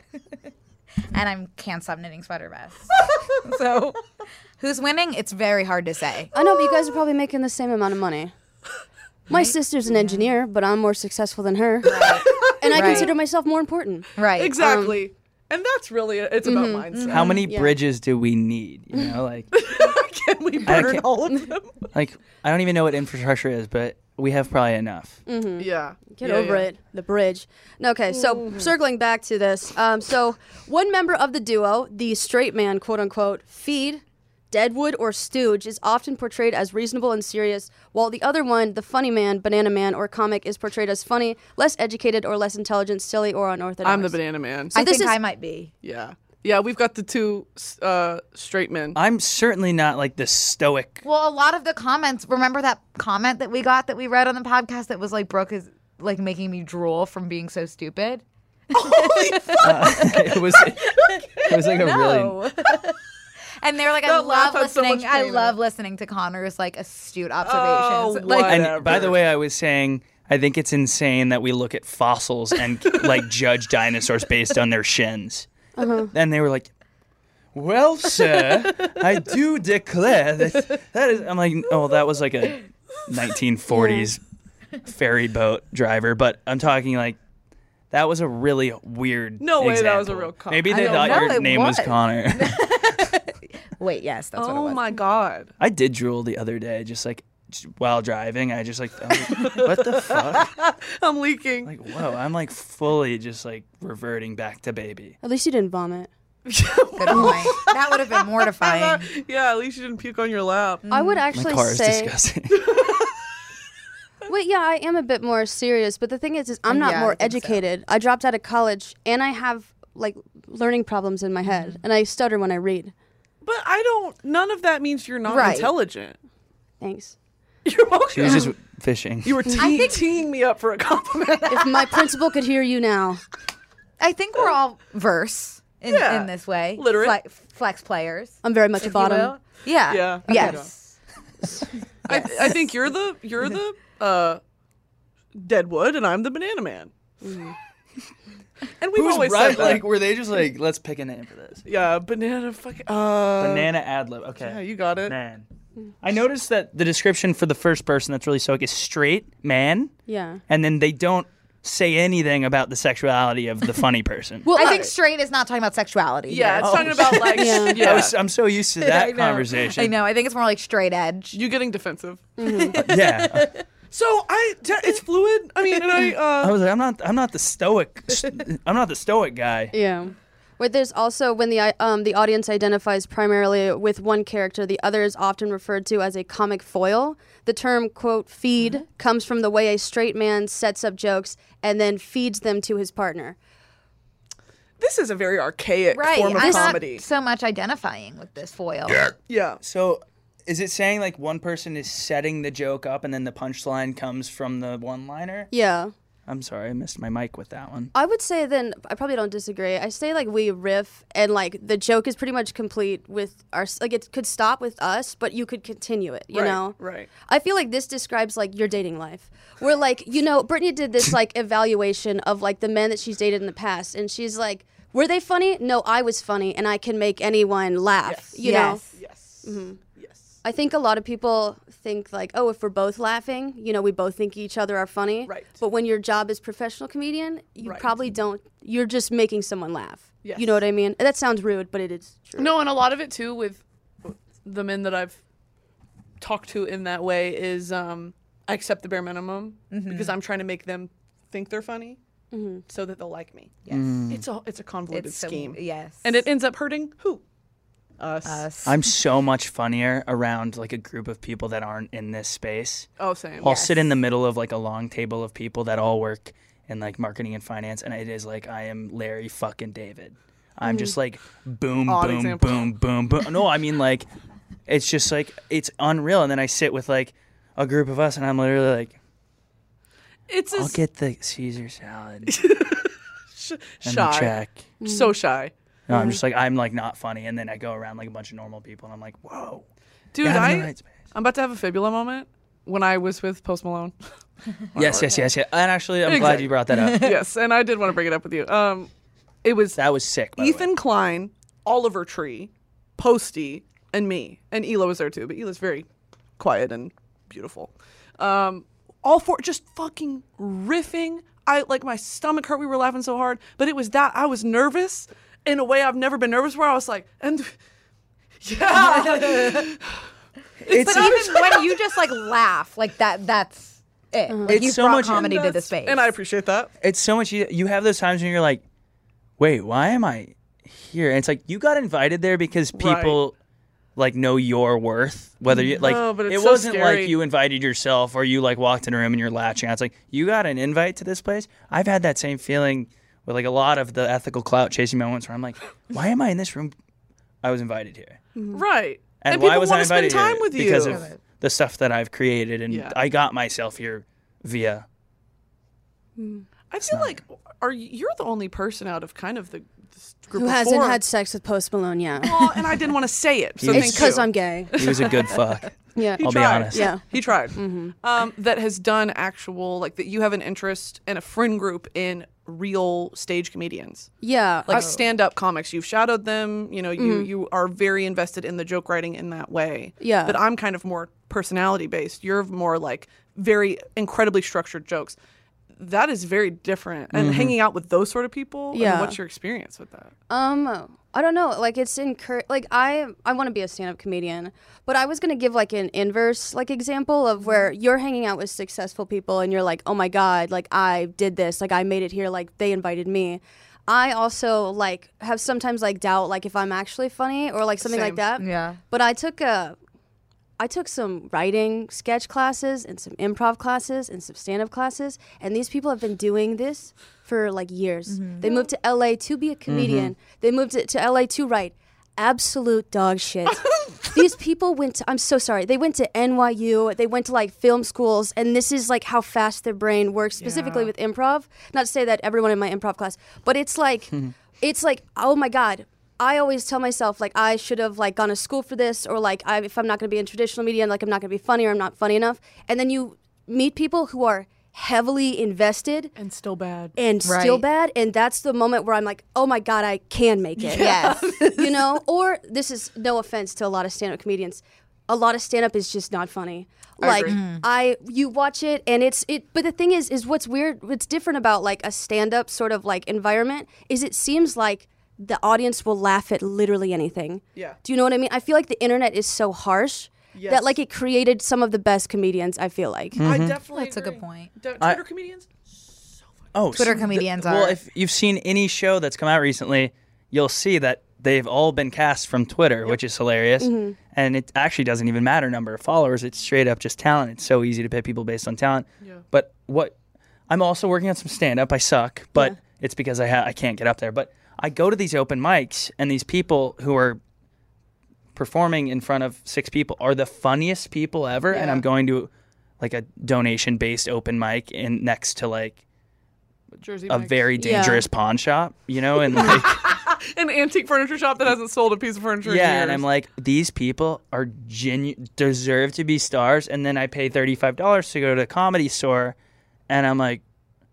And I can't stop knitting sweater vests. So, who's winning? It's very hard to say. I know, but you guys are probably making the same amount of money. My sister's an engineer, but I'm more successful than her. Right. And I Right. consider myself more important. Right. Exactly. and that's really it. It's about mindset. How many Yeah. bridges do we need? You know, like Can we I burn can't- all of them? like I don't even know what infrastructure is, but we have probably enough. Mm-hmm. Yeah. Get Yeah, over yeah. it. The bridge. Okay, so circling back to this. Um, so one member of the duo, the straight man, quote unquote, Feed, Deadwood, or Stooge, is often portrayed as reasonable and serious, while the other one, the funny man, Banana Man, or comic, is portrayed as funny, less educated, or less intelligent, silly, or unorthodox. I'm the banana man. I this think is- I might be. Yeah. Yeah, we've got the two uh, straight men. I'm certainly not like the stoic. Well, a lot of the comments. Remember that comment that we got that we read on the podcast that was like Brooke is like making me drool from being so stupid. Uh, it was it was like a really No. And they're like, I That laugh love had so listening. much I pain in love it. listening to Connor's like astute observations. Oh, like, And by the Whatever. way, I was saying I think it's insane that we look at fossils and like judge dinosaurs based on their shins. Uh-huh. And they were like, "Well, sir, I do declare that that is." I'm like, "Oh, that was like a nineteen forties ferry boat driver," but I'm talking like that was a really weird. No way that was a example. real con- Maybe I they don't thought know, your it name was was. Connor. wait, yes, that's what it Oh was. my god. I did drool the other day, just like just while driving. I just like, I was like, what the fuck? I'm leaking. Like, whoa, I'm like fully just like reverting back to baby. At least you didn't vomit. Good point. That would have been mortifying. Yeah, at least you didn't puke on your lap. I would My actually car is say. disgusting. Wait, yeah, I am a bit more serious, but the thing is, is I'm not Yeah, I more think so. educated. I dropped out of college, and I have like learning problems in my head, and I stutter when I read. But I don't. None of that means you're not Right. intelligent. Thanks. You're welcome. She was just fishing. You were te- teeing me up for a compliment. If my principal could hear you now. I think we're all verse in, Yeah. in this way. Literate. Fle- flex players. I'm very much if a bottom. You will. Yeah. Yeah. Okay. Yes. I, I think you're the you're the uh, Deadwood, and I'm the Banana Man. Mm-hmm. And we've Who's always right? said that. Like, were they just like, let's pick a name for this? Yeah, banana fucking. Uh, Banana ad lib. Okay. Yeah, you got it. Man. I noticed that the description for the first person that's really stoic is straight man, Yeah. and then they don't say anything about the sexuality of the funny person. Well, I think straight is not talking about sexuality. Yeah, here. it's talking about like. Yeah. yeah. I was, I'm so used to that I know. conversation. I know. I think it's more like straight edge. You getting defensive. Yeah. So I, t- it's fluid. I mean, and I. Uh, I was like, I'm not. I'm not the stoic. I'm not the stoic guy. Yeah. Wait, there's also when the i- um the audience identifies primarily with one character, the other is often referred to as a comic foil. The term quote feed comes from the way a straight man sets up jokes and then feeds them to his partner. this is a very archaic Right. form of I'm comedy. not so much identifying with this foil. Yeah. So, is it saying like one person is setting the joke up and then the punchline comes from the one-liner? Yeah. I'm sorry, I missed my mic with that one. I would say then I probably don't disagree. I say like we riff and like the joke is pretty much complete with our like it could stop with us, but you could continue it. You Right, know, right. I feel like this describes like your dating life. Where like you know Brittany did this like evaluation of like the men that she's dated in the past, and she's like, were they funny? No, I was funny, and I can make anyone laugh. Yes. You Yes. Yes. know. Yes. I think a lot of people think like, oh, if we're both laughing, you know, we both think each other are funny. Right. But when your job is professional comedian, you Right. probably don't. You're just making someone laugh. Yes. You know what I mean? And that sounds rude, but it is true. No, and a lot of it too with the men that I've talked to in that way is um, I accept the bare minimum because I'm trying to make them think they're funny so that they'll like me. Yes. It's a it's a convoluted It's so- scheme, yes. and it ends up hurting who? Us. Us. I'm so much funnier around like a group of people that aren't in this space. Oh, same. I'll Yes. sit in the middle of like a long table of people that all work in like marketing and finance, and it is like I am Larry fucking David. I'm just like boom, Odd boom, example. boom, boom, boom. No, I mean like it's just like it's unreal. And then I sit with like a group of us, and I'm literally like, It's I'll a get the Caesar salad sh- and shy. the check. So shy. No, I'm just like I'm like not funny, and then I go around like a bunch of normal people, and I'm like, whoa, Dude, yeah, I'm in I, the right space. I'm about to have a fibula moment when I was with Post Malone. Yes, yes, yes, yes. And actually, I'm glad Exactly. you brought that up. Yes, and I did want to bring it up with you. Um, it was That was sick. By the way. Ethan Klein, Oliver Tree, Posty, and me. And Ela was there too, but Ela's very quiet and beautiful. Um, all four just fucking riffing. I like my stomach hurt. We were laughing so hard, but it was that I was nervous in a way I've never been nervous before. I was like, and yeah, But even when you just like laugh, like that, that's it. Like, It's you so brought much- comedy and to the that's- space. and I appreciate that. It's so much. You, you have those times when you're like, wait, why am I here? And it's like you got invited there because people like know your worth. Whether you like, No, but it's it so wasn't scary. like you invited yourself or you like walked in a room and you're latching on. It's like you got an invite to this place. I've had that same feeling with like a lot of the ethical clout chasing moments where I'm like, why am I in this room? I was invited here. Right. And, And why people was I wanna spend invited time here? with you. Because of the stuff that I've created, and Yeah. I got myself here via. I feel like are you, you're the only person out of kind of the this group Who of hasn't four. had sex with Post Malone yet? Well, and I didn't want to say it. So He thank It's because you. I'm gay. He was a good fuck. Yeah. He I'll be tried. honest. Yeah. He tried. Um, that has done actual, like, that you have an interest and a friend group in real stage comedians. Yeah. Like I- stand-up comics. You've shadowed them. You know, you, you are very invested in the joke writing in that way. Yeah. But I'm kind of more personality-based. You're more, like, very incredibly structured jokes. That is very different. And hanging out with those sort of people, Yeah. and what's your experience with that? Um, I don't know. Like it's encour- Like I, I want to be a stand-up comedian, but I was gonna give like an inverse like example of where you're hanging out with successful people and you're like, oh my god, like I did this, like I made it here, like they invited me. I also like have sometimes like doubt like if I'm actually funny or like something Same. like that. Yeah. But I took a. I took some writing sketch classes and some improv classes and some stand-up classes, and these people have been doing this for like years. They moved to L A to be a comedian. They moved to, to L A to write absolute dog shit. These people went to, I'm so sorry, they went to N Y U, they went to like film schools, and this is like how fast their brain works, specifically Yeah. with improv. Not to say that everyone in my improv class, but it's like, it's like, oh my God. I always tell myself like I should have like gone to school for this, or like I, if I'm not going to be in traditional media, like I'm not going to be funny or I'm not funny enough. And then you meet people who are heavily invested And still bad. and still Right. bad, and that's the moment where I'm like, oh my God, I can make it. Yes. You know, or this is no offense to a lot of stand-up comedians. A lot of stand-up is just not funny. I Like agree. I, you watch it and it's it. But the thing is, is what's weird, what's different about like a stand-up sort of like environment is it seems like the audience will laugh at literally anything. Yeah. Do you know what I mean? I feel like the internet is so harsh Yes. that like it created some of the best comedians. I feel like. I definitely That's a good agree. point. D- I- Twitter comedians? Oh, Twitter so the- comedians Well, are- if you've seen any show that's come out recently, you'll see that they've all been cast from Twitter, which is hilarious. Mm-hmm. And it actually doesn't even matter number of followers. It's straight up just talent. It's so easy to pick people based on talent. Yeah. But what I'm also working on some stand up. I suck, but it's because I ha- I can't get up there. But I go to these open mics, and these people who are performing in front of six people are the funniest people ever. And Yeah. I'm going to like a donation based open mic in next to like Jersey a Mike's. very Yeah. dangerous pawn shop, you know, and like An antique furniture shop that hasn't sold a piece of furniture in yeah, years. and I'm like, these people are genu- deserve to be stars, and then I pay thirty-five dollars to go to a comedy store, and I'm like,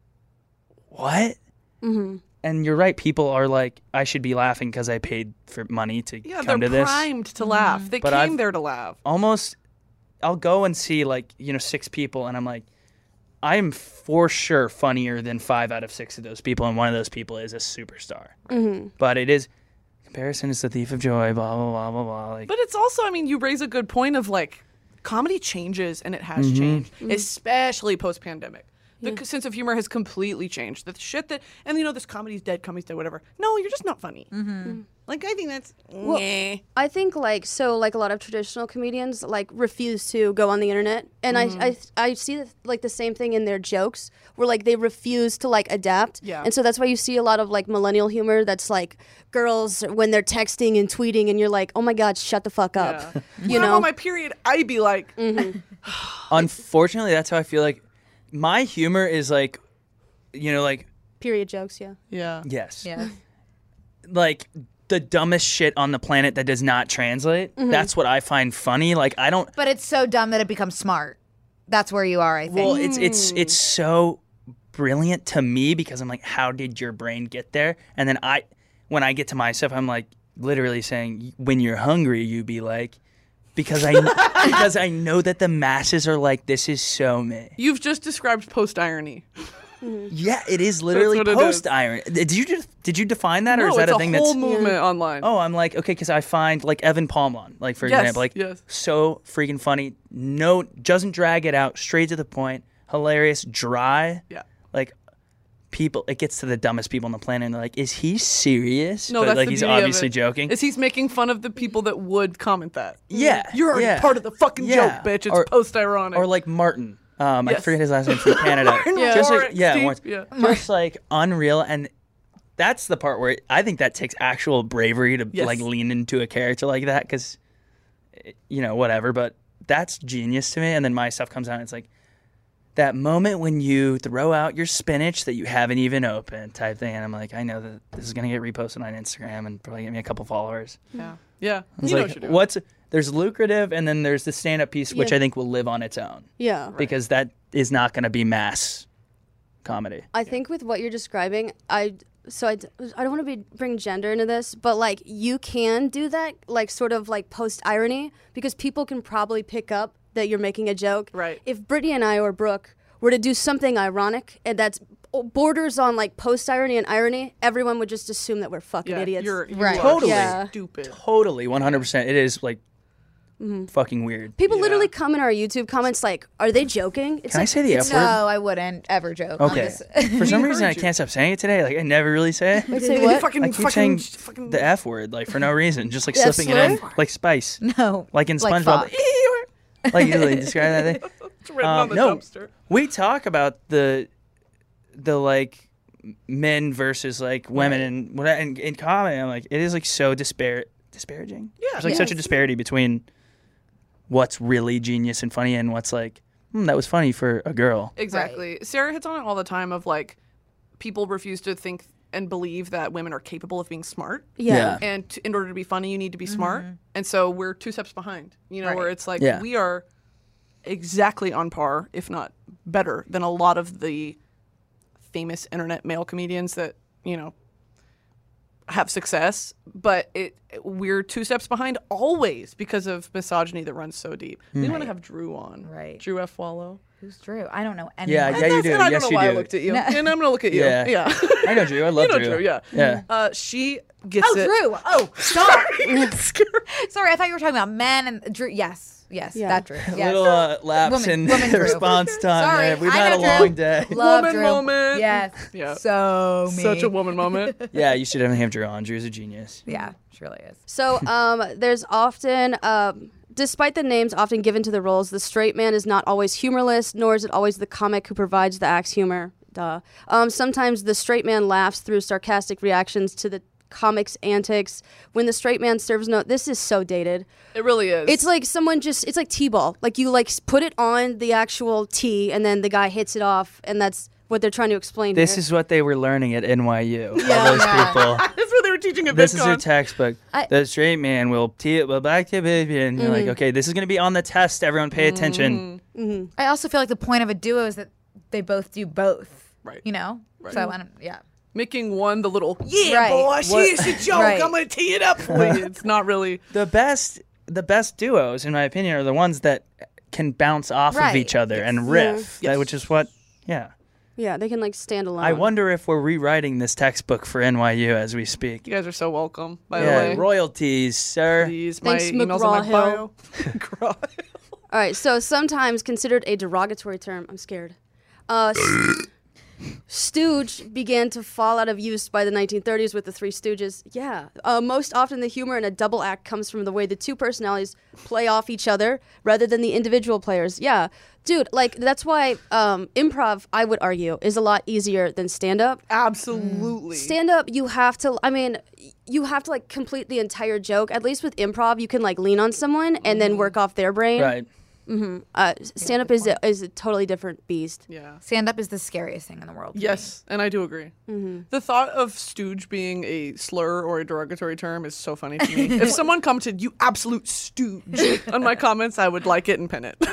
what? Mm-hmm. And you're right, people are like, I should be laughing because I paid for money to yeah, come they're to this. primed to laugh. They But came I've- there to laugh. Almost, I'll go and see like you know six people, and I'm like, I am for sure funnier than five out of six of those people, and one of those people is a superstar. Mm-hmm. But it is comparison is the thief of joy. Blah blah blah blah blah. Like, But it's also, I mean, you raise a good point of like comedy changes and it has Mm-hmm. changed, especially post pandemic. The Yeah. sense of humor has completely changed. The shit that, and you know, this comedy's dead, comedy's dead, whatever. No, you're just not funny. Mm-hmm. Like, I think that's. Well, meh. I think like so like a lot of traditional comedians like refuse to go on the internet, and Mhm. I, I I see like the same thing in their jokes where like they refuse to like adapt. Yeah. And so that's why you see a lot of like millennial humor that's like girls when they're texting and tweeting, and you're like, oh my god, shut the fuck up. Yeah. You When I'm know. on my period, I'd be like, Unfortunately, that's how I feel like my humor is like, you know, like Period jokes. Yeah. yeah. yes, Yeah. like the dumbest shit on the planet that does not translate. Mhm. That's what I find funny. Like I don't. But it's so dumb that it becomes smart. That's where you are, I think. Well, it's it's it's so brilliant to me because I'm like, how did your brain get there? And then I, when I get to my stuff, I'm like literally saying, when you're hungry, you be like, because I because I know that the masses are like, this is so me. You've just described post irony. Yeah, it is literally what it is. post irony. Did you just did you define that, or No, is that it's a thing a whole that's movement online. Oh, I'm like, okay, because I find like Evan Palmon, like for Yes, example, like yes. so freaking funny. No, doesn't drag it out, straight to the point, hilarious, dry. Yeah. Like people, it gets to the dumbest people on the planet, and they're like, is he serious? No, but that's like the he's beauty of obviously it. joking. Is he's making fun of the people that would comment that? Yeah, You're already yeah. part of the fucking Yeah. joke, bitch. It's Or- post ironic. Or like Martin. Um, I Yes. forget his last name from Canada. Martin Just like, Lawrence, yeah, Steve. Lawrence. Yeah. just like unreal, and that's the part where I think that takes actual bravery to Yes. like lean into a character like that, because you know whatever. But that's genius to me. And then my stuff comes out, and it's like that moment when you throw out your spinach that you haven't even opened, type thing. And I'm like, I know that this is gonna get reposted on Instagram and probably get me a couple followers. Yeah. Yeah. I was You know like, what you're doing. what's there's lucrative, and then there's the stand-up piece, which Yeah. I think will live on its own. Yeah. Because that is not going to be mass comedy. I think with what you're describing, I so I, d- I don't want to be bring gender into this, but like you can do that, like sort of like post irony, because people can probably pick up that you're making a joke. Right. If Brittany and I or Brooke were to do something ironic and that's borders on like post irony and irony, everyone would just assume that we're fucking Yeah, idiots. you're, you Right. are Totally. Yeah. stupid. Totally, one hundred percent. It is like fucking weird. People Yeah. literally come in our YouTube comments like, "Are they joking?" It's Can I like, say the F No, word? I wouldn't ever joke. on Okay. this. For some reason, I heard you. can't stop saying it today. Like, I never really say it. Wait, say what? Fucking, I keep fucking, saying fucking. the F word, like, for no reason. Just, like, That slipping it in. slur? Like Spice. No. Like in Like SpongeBob. fuck. Like, you really describe that thing? It's written Um, on the no. dumpster. We talk about the, the like, men versus, like, women and what in, in comedy. I'm like, it is, like, so dispar- disparaging. Yeah. There's, like, such a Yes. disparity between what's really genius and funny and what's, like, hmm, that was funny for a girl. Exactly. Sarah hits on it all the time of like people refuse to think and believe that women are capable of being smart. Yeah. And t- in order to be funny, you need to be smart. And so we're two steps behind, you know, Right. where it's like Yeah. we are exactly on par, if not better, than a lot of the famous internet male comedians that, you know, have success. But it we're two steps behind always because of misogyny that runs so deep. We want to have Drew on. Right. Drew F. Wallow. Who's Drew? I don't know anyone. Yeah, yeah, you do. And I Yes, don't know you why I do. looked at you. No. And I'm going to look at you. Yeah. Yeah. I know Drew. I love you know Drew. Drew, yeah. Yeah. Uh, she gets Oh, it. Drew. Oh, stop. Sorry, I thought you were talking about men and Drew. Yes, yes, Yeah. that Drew. A Yes. little uh, lapse Woman- in woman Drew. response time Sorry, there. We've I had know a Drew. long day. Love Woman Drew. moment. Yes. Yeah. So me. Such a woman moment. Yeah, you should definitely have Drew on. Drew's a genius. Yeah, she really is. So um, there's often, um, despite the names often given to the roles, the straight man is not always humorless, nor is it always the comic who provides the act's humor. Duh. Um, sometimes the straight man laughs through sarcastic reactions to the comic's antics. When the straight man serves note, this is so dated. It really is. It's like someone just, it's like T-ball. Like you like s- put it on the actual tee, and then the guy hits it off, and that's what they're trying to explain This here. is what they were learning at N Y U. All Yeah. those Yeah. people. That's what they were teaching at This is VidCon. their textbook. I- the straight man will tee it, will back to baby, and you're like, Mm-hmm. okay, this is going to be on the test. Everyone, pay attention. I also feel like the point of a duo is that they both do both. Right. You know. Right. So I want to. Yeah. Making one the little, yeah, Right. boy, here's the joke. Right. I'm going to tee it up for you. It's not really. The best, the best duos, in my opinion, are the ones that can bounce off Right. of each other Yes. and riff. Yeah. That, Yes. which is what, yeah. Yeah, they can like stand alone. I wonder if we're rewriting this textbook for N Y U as we speak. You guys are so welcome, by yeah, the way. royalties, sir. Please, my Thanks, email's in my McGraw-Hill. bio. All right, so sometimes considered a derogatory term. I'm scared. Uh, Stooge began to fall out of use by the nineteen thirties with the Three Stooges. Yeah. Uh, most often, the humor in a double act comes from the way the two personalities play off each other rather than the individual players. Yeah. Dude, like, that's why um, improv, I would argue, is a lot easier than stand-up. Absolutely. Stand-up, you have to, I mean, you have to, like, complete the entire joke. At least with improv, you can, like, lean on someone and then work off their brain. Right. Mm-hmm. Uh, stand-up is a, is a totally different beast. Yeah. Stand-up is the scariest thing in the world. to Yes, and I do agree. Mm-hmm. The thought of stooge being a slur or a derogatory term is so funny to me. If someone commented, "You absolute stooge," on my comments, I would like it and pin it.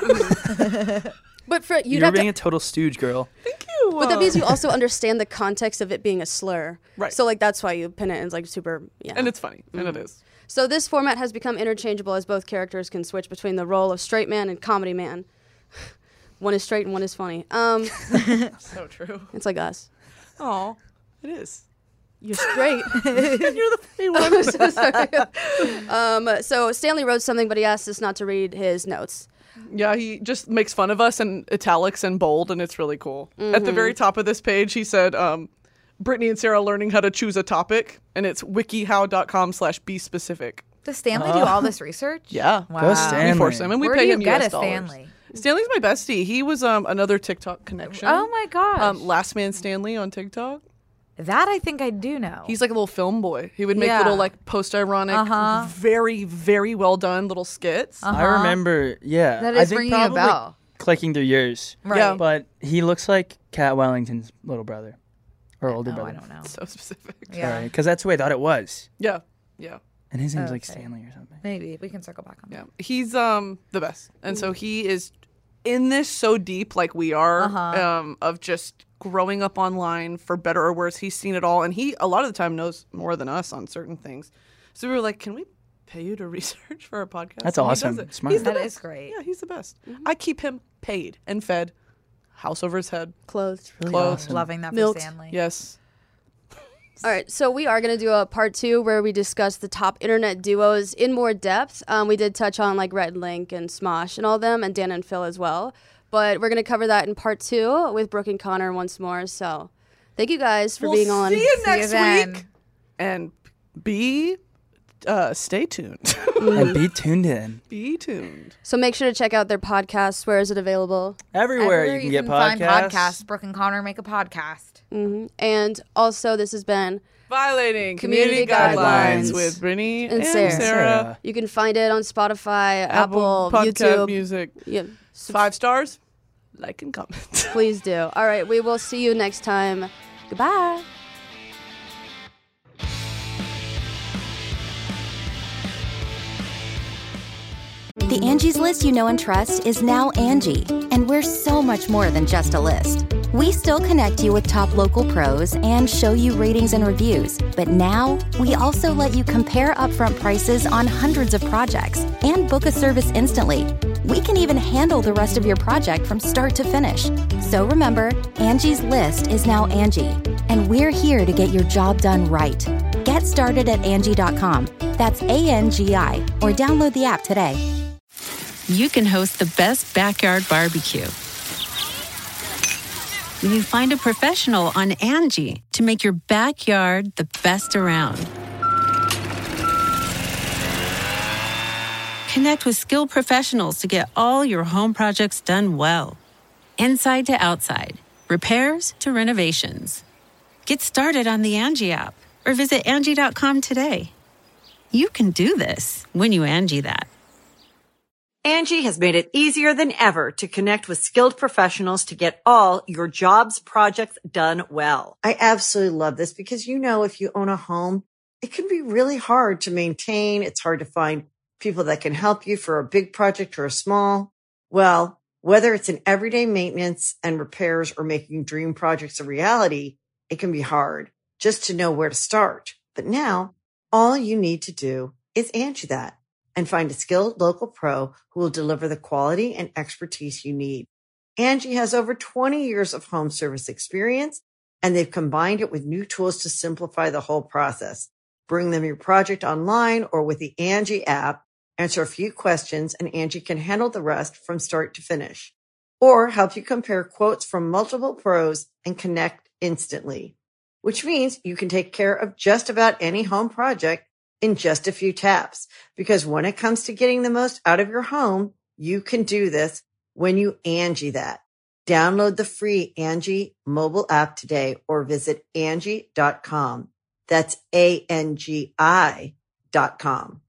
But for you'd You're have being to, a total stooge, girl. Thank you. but that means you also understand the context of it being a slur. Right. So like that's why you pin it and it's like super yeah. And it's funny, and Mm-hmm. it is. So this format has become interchangeable as both characters can switch between the role of straight man and comedy man. One is straight and one is funny. Um, So true. it's like us. Oh, it is. You're straight. You're the funny one. I'm so sorry. Um, so Stanley wrote something, but he asked us not to read his notes. Yeah, he just makes fun of us in italics and bold, and it's really cool. At the very top of this page, he said, um, Brittany and Sarah learning how to choose a topic, and it's wikihow.com slash be specific. Does Stanley do all this research? Yeah. Wow. Go Stanley. We force him, and we Where pay do you him get U S a dollars. Stanley? Stanley's my bestie. He was um, another TikTok connection. Oh my gosh. Um, Last Man Stanley on TikTok. That I think I do know. He's like a little film boy. He would make Yeah. little like post-ironic, Uh-huh. very, very well done little skits. Uh-huh. I remember, yeah. That I is think ringing a probably bell. clicking through yours. Right. Yeah. But he looks like Cat Wellington's little brother. Or older No, brother. I don't know. So specific. Yeah. Because that's the way I thought it was. Yeah. Yeah. And his name's like Okay. Stanley or something. Maybe we can circle back on Yeah. that. He's um the best. And so he is in this so deep like we are Uh-huh. um of just growing up online for better or worse. He's seen it all, and he a lot of the time knows more than us on certain things. So we were like, can we pay you to research for our podcast? That's And he awesome. does it. Smart. He's the That best. is great. Yeah, he's the best. I keep him paid and fed, house over his head. Clothed. Really Close. awesome. Loving that Milked. for Stanley. Yes. All right, so we are going to do a part two where we discuss the top internet duos in more depth. Um, we did touch on like Rhett and Link and Smosh and all them, and Dan and Phil as well. But we're going to cover that in part two with Brooke and Connor once more. So thank you guys for We'll being on. see you See you next then. week. And be uh stay tuned. And be tuned in. Be tuned. So make sure to check out their podcast. Where is it available? Everywhere, Everywhere you can get find podcasts. podcasts. Brooke and Connor make a podcast. hmm And also, this has been Violating Community community, guidelines, guidelines. with Brittany And and, Sarah. Sarah. Sarah. You can find it on Spotify, Apple, Apple, Podcast YouTube. Music. Yeah, Five stars. Like and comment. please do. All right, we will see you next time. Goodbye. The Angie's List you know and trust is now Angie, and we're so much more than just a list. We still connect you with top local pros and show you ratings and reviews, but now we also let you compare upfront prices on hundreds of projects and book a service instantly. We can even handle the rest of your project from start to finish. So remember, Angie's List is now Angie, and we're here to get your job done right. Get started at Angie dot com. That's A N G I, or download the app today. You can host the best backyard barbecue when you find a professional on Angie to make your backyard the best around. Connect with skilled professionals to get all your home projects done well. Inside to outside, repairs to renovations. Get started on the Angie app or visit Angie dot com today. You can do this when you Angie that. Angie has made it easier than ever to connect with skilled professionals to get all your jobs projects done well. I absolutely love this because, you know, if you own a home, it can be really hard to maintain. It's hard to find people that can help you for a big project or a small. Well, whether it's in everyday maintenance and repairs or making dream projects a reality, it can be hard just to know where to start. But now all you need to do is Angie that and find a skilled local pro who will deliver the quality and expertise you need. Angie has over twenty years of home service experience, and they've combined it with new tools to simplify the whole process. Bring them your project online or with the Angie app, answer a few questions, and Angie can handle the rest from start to finish. or help you compare quotes from multiple pros and connect instantly. Which means you can take care of just about any home project in just a few taps. Because when it comes to getting the most out of your home, you can do this when you Angie that. Download the free Angie mobile app today or visit Angie dot com. That's A N G I dot com.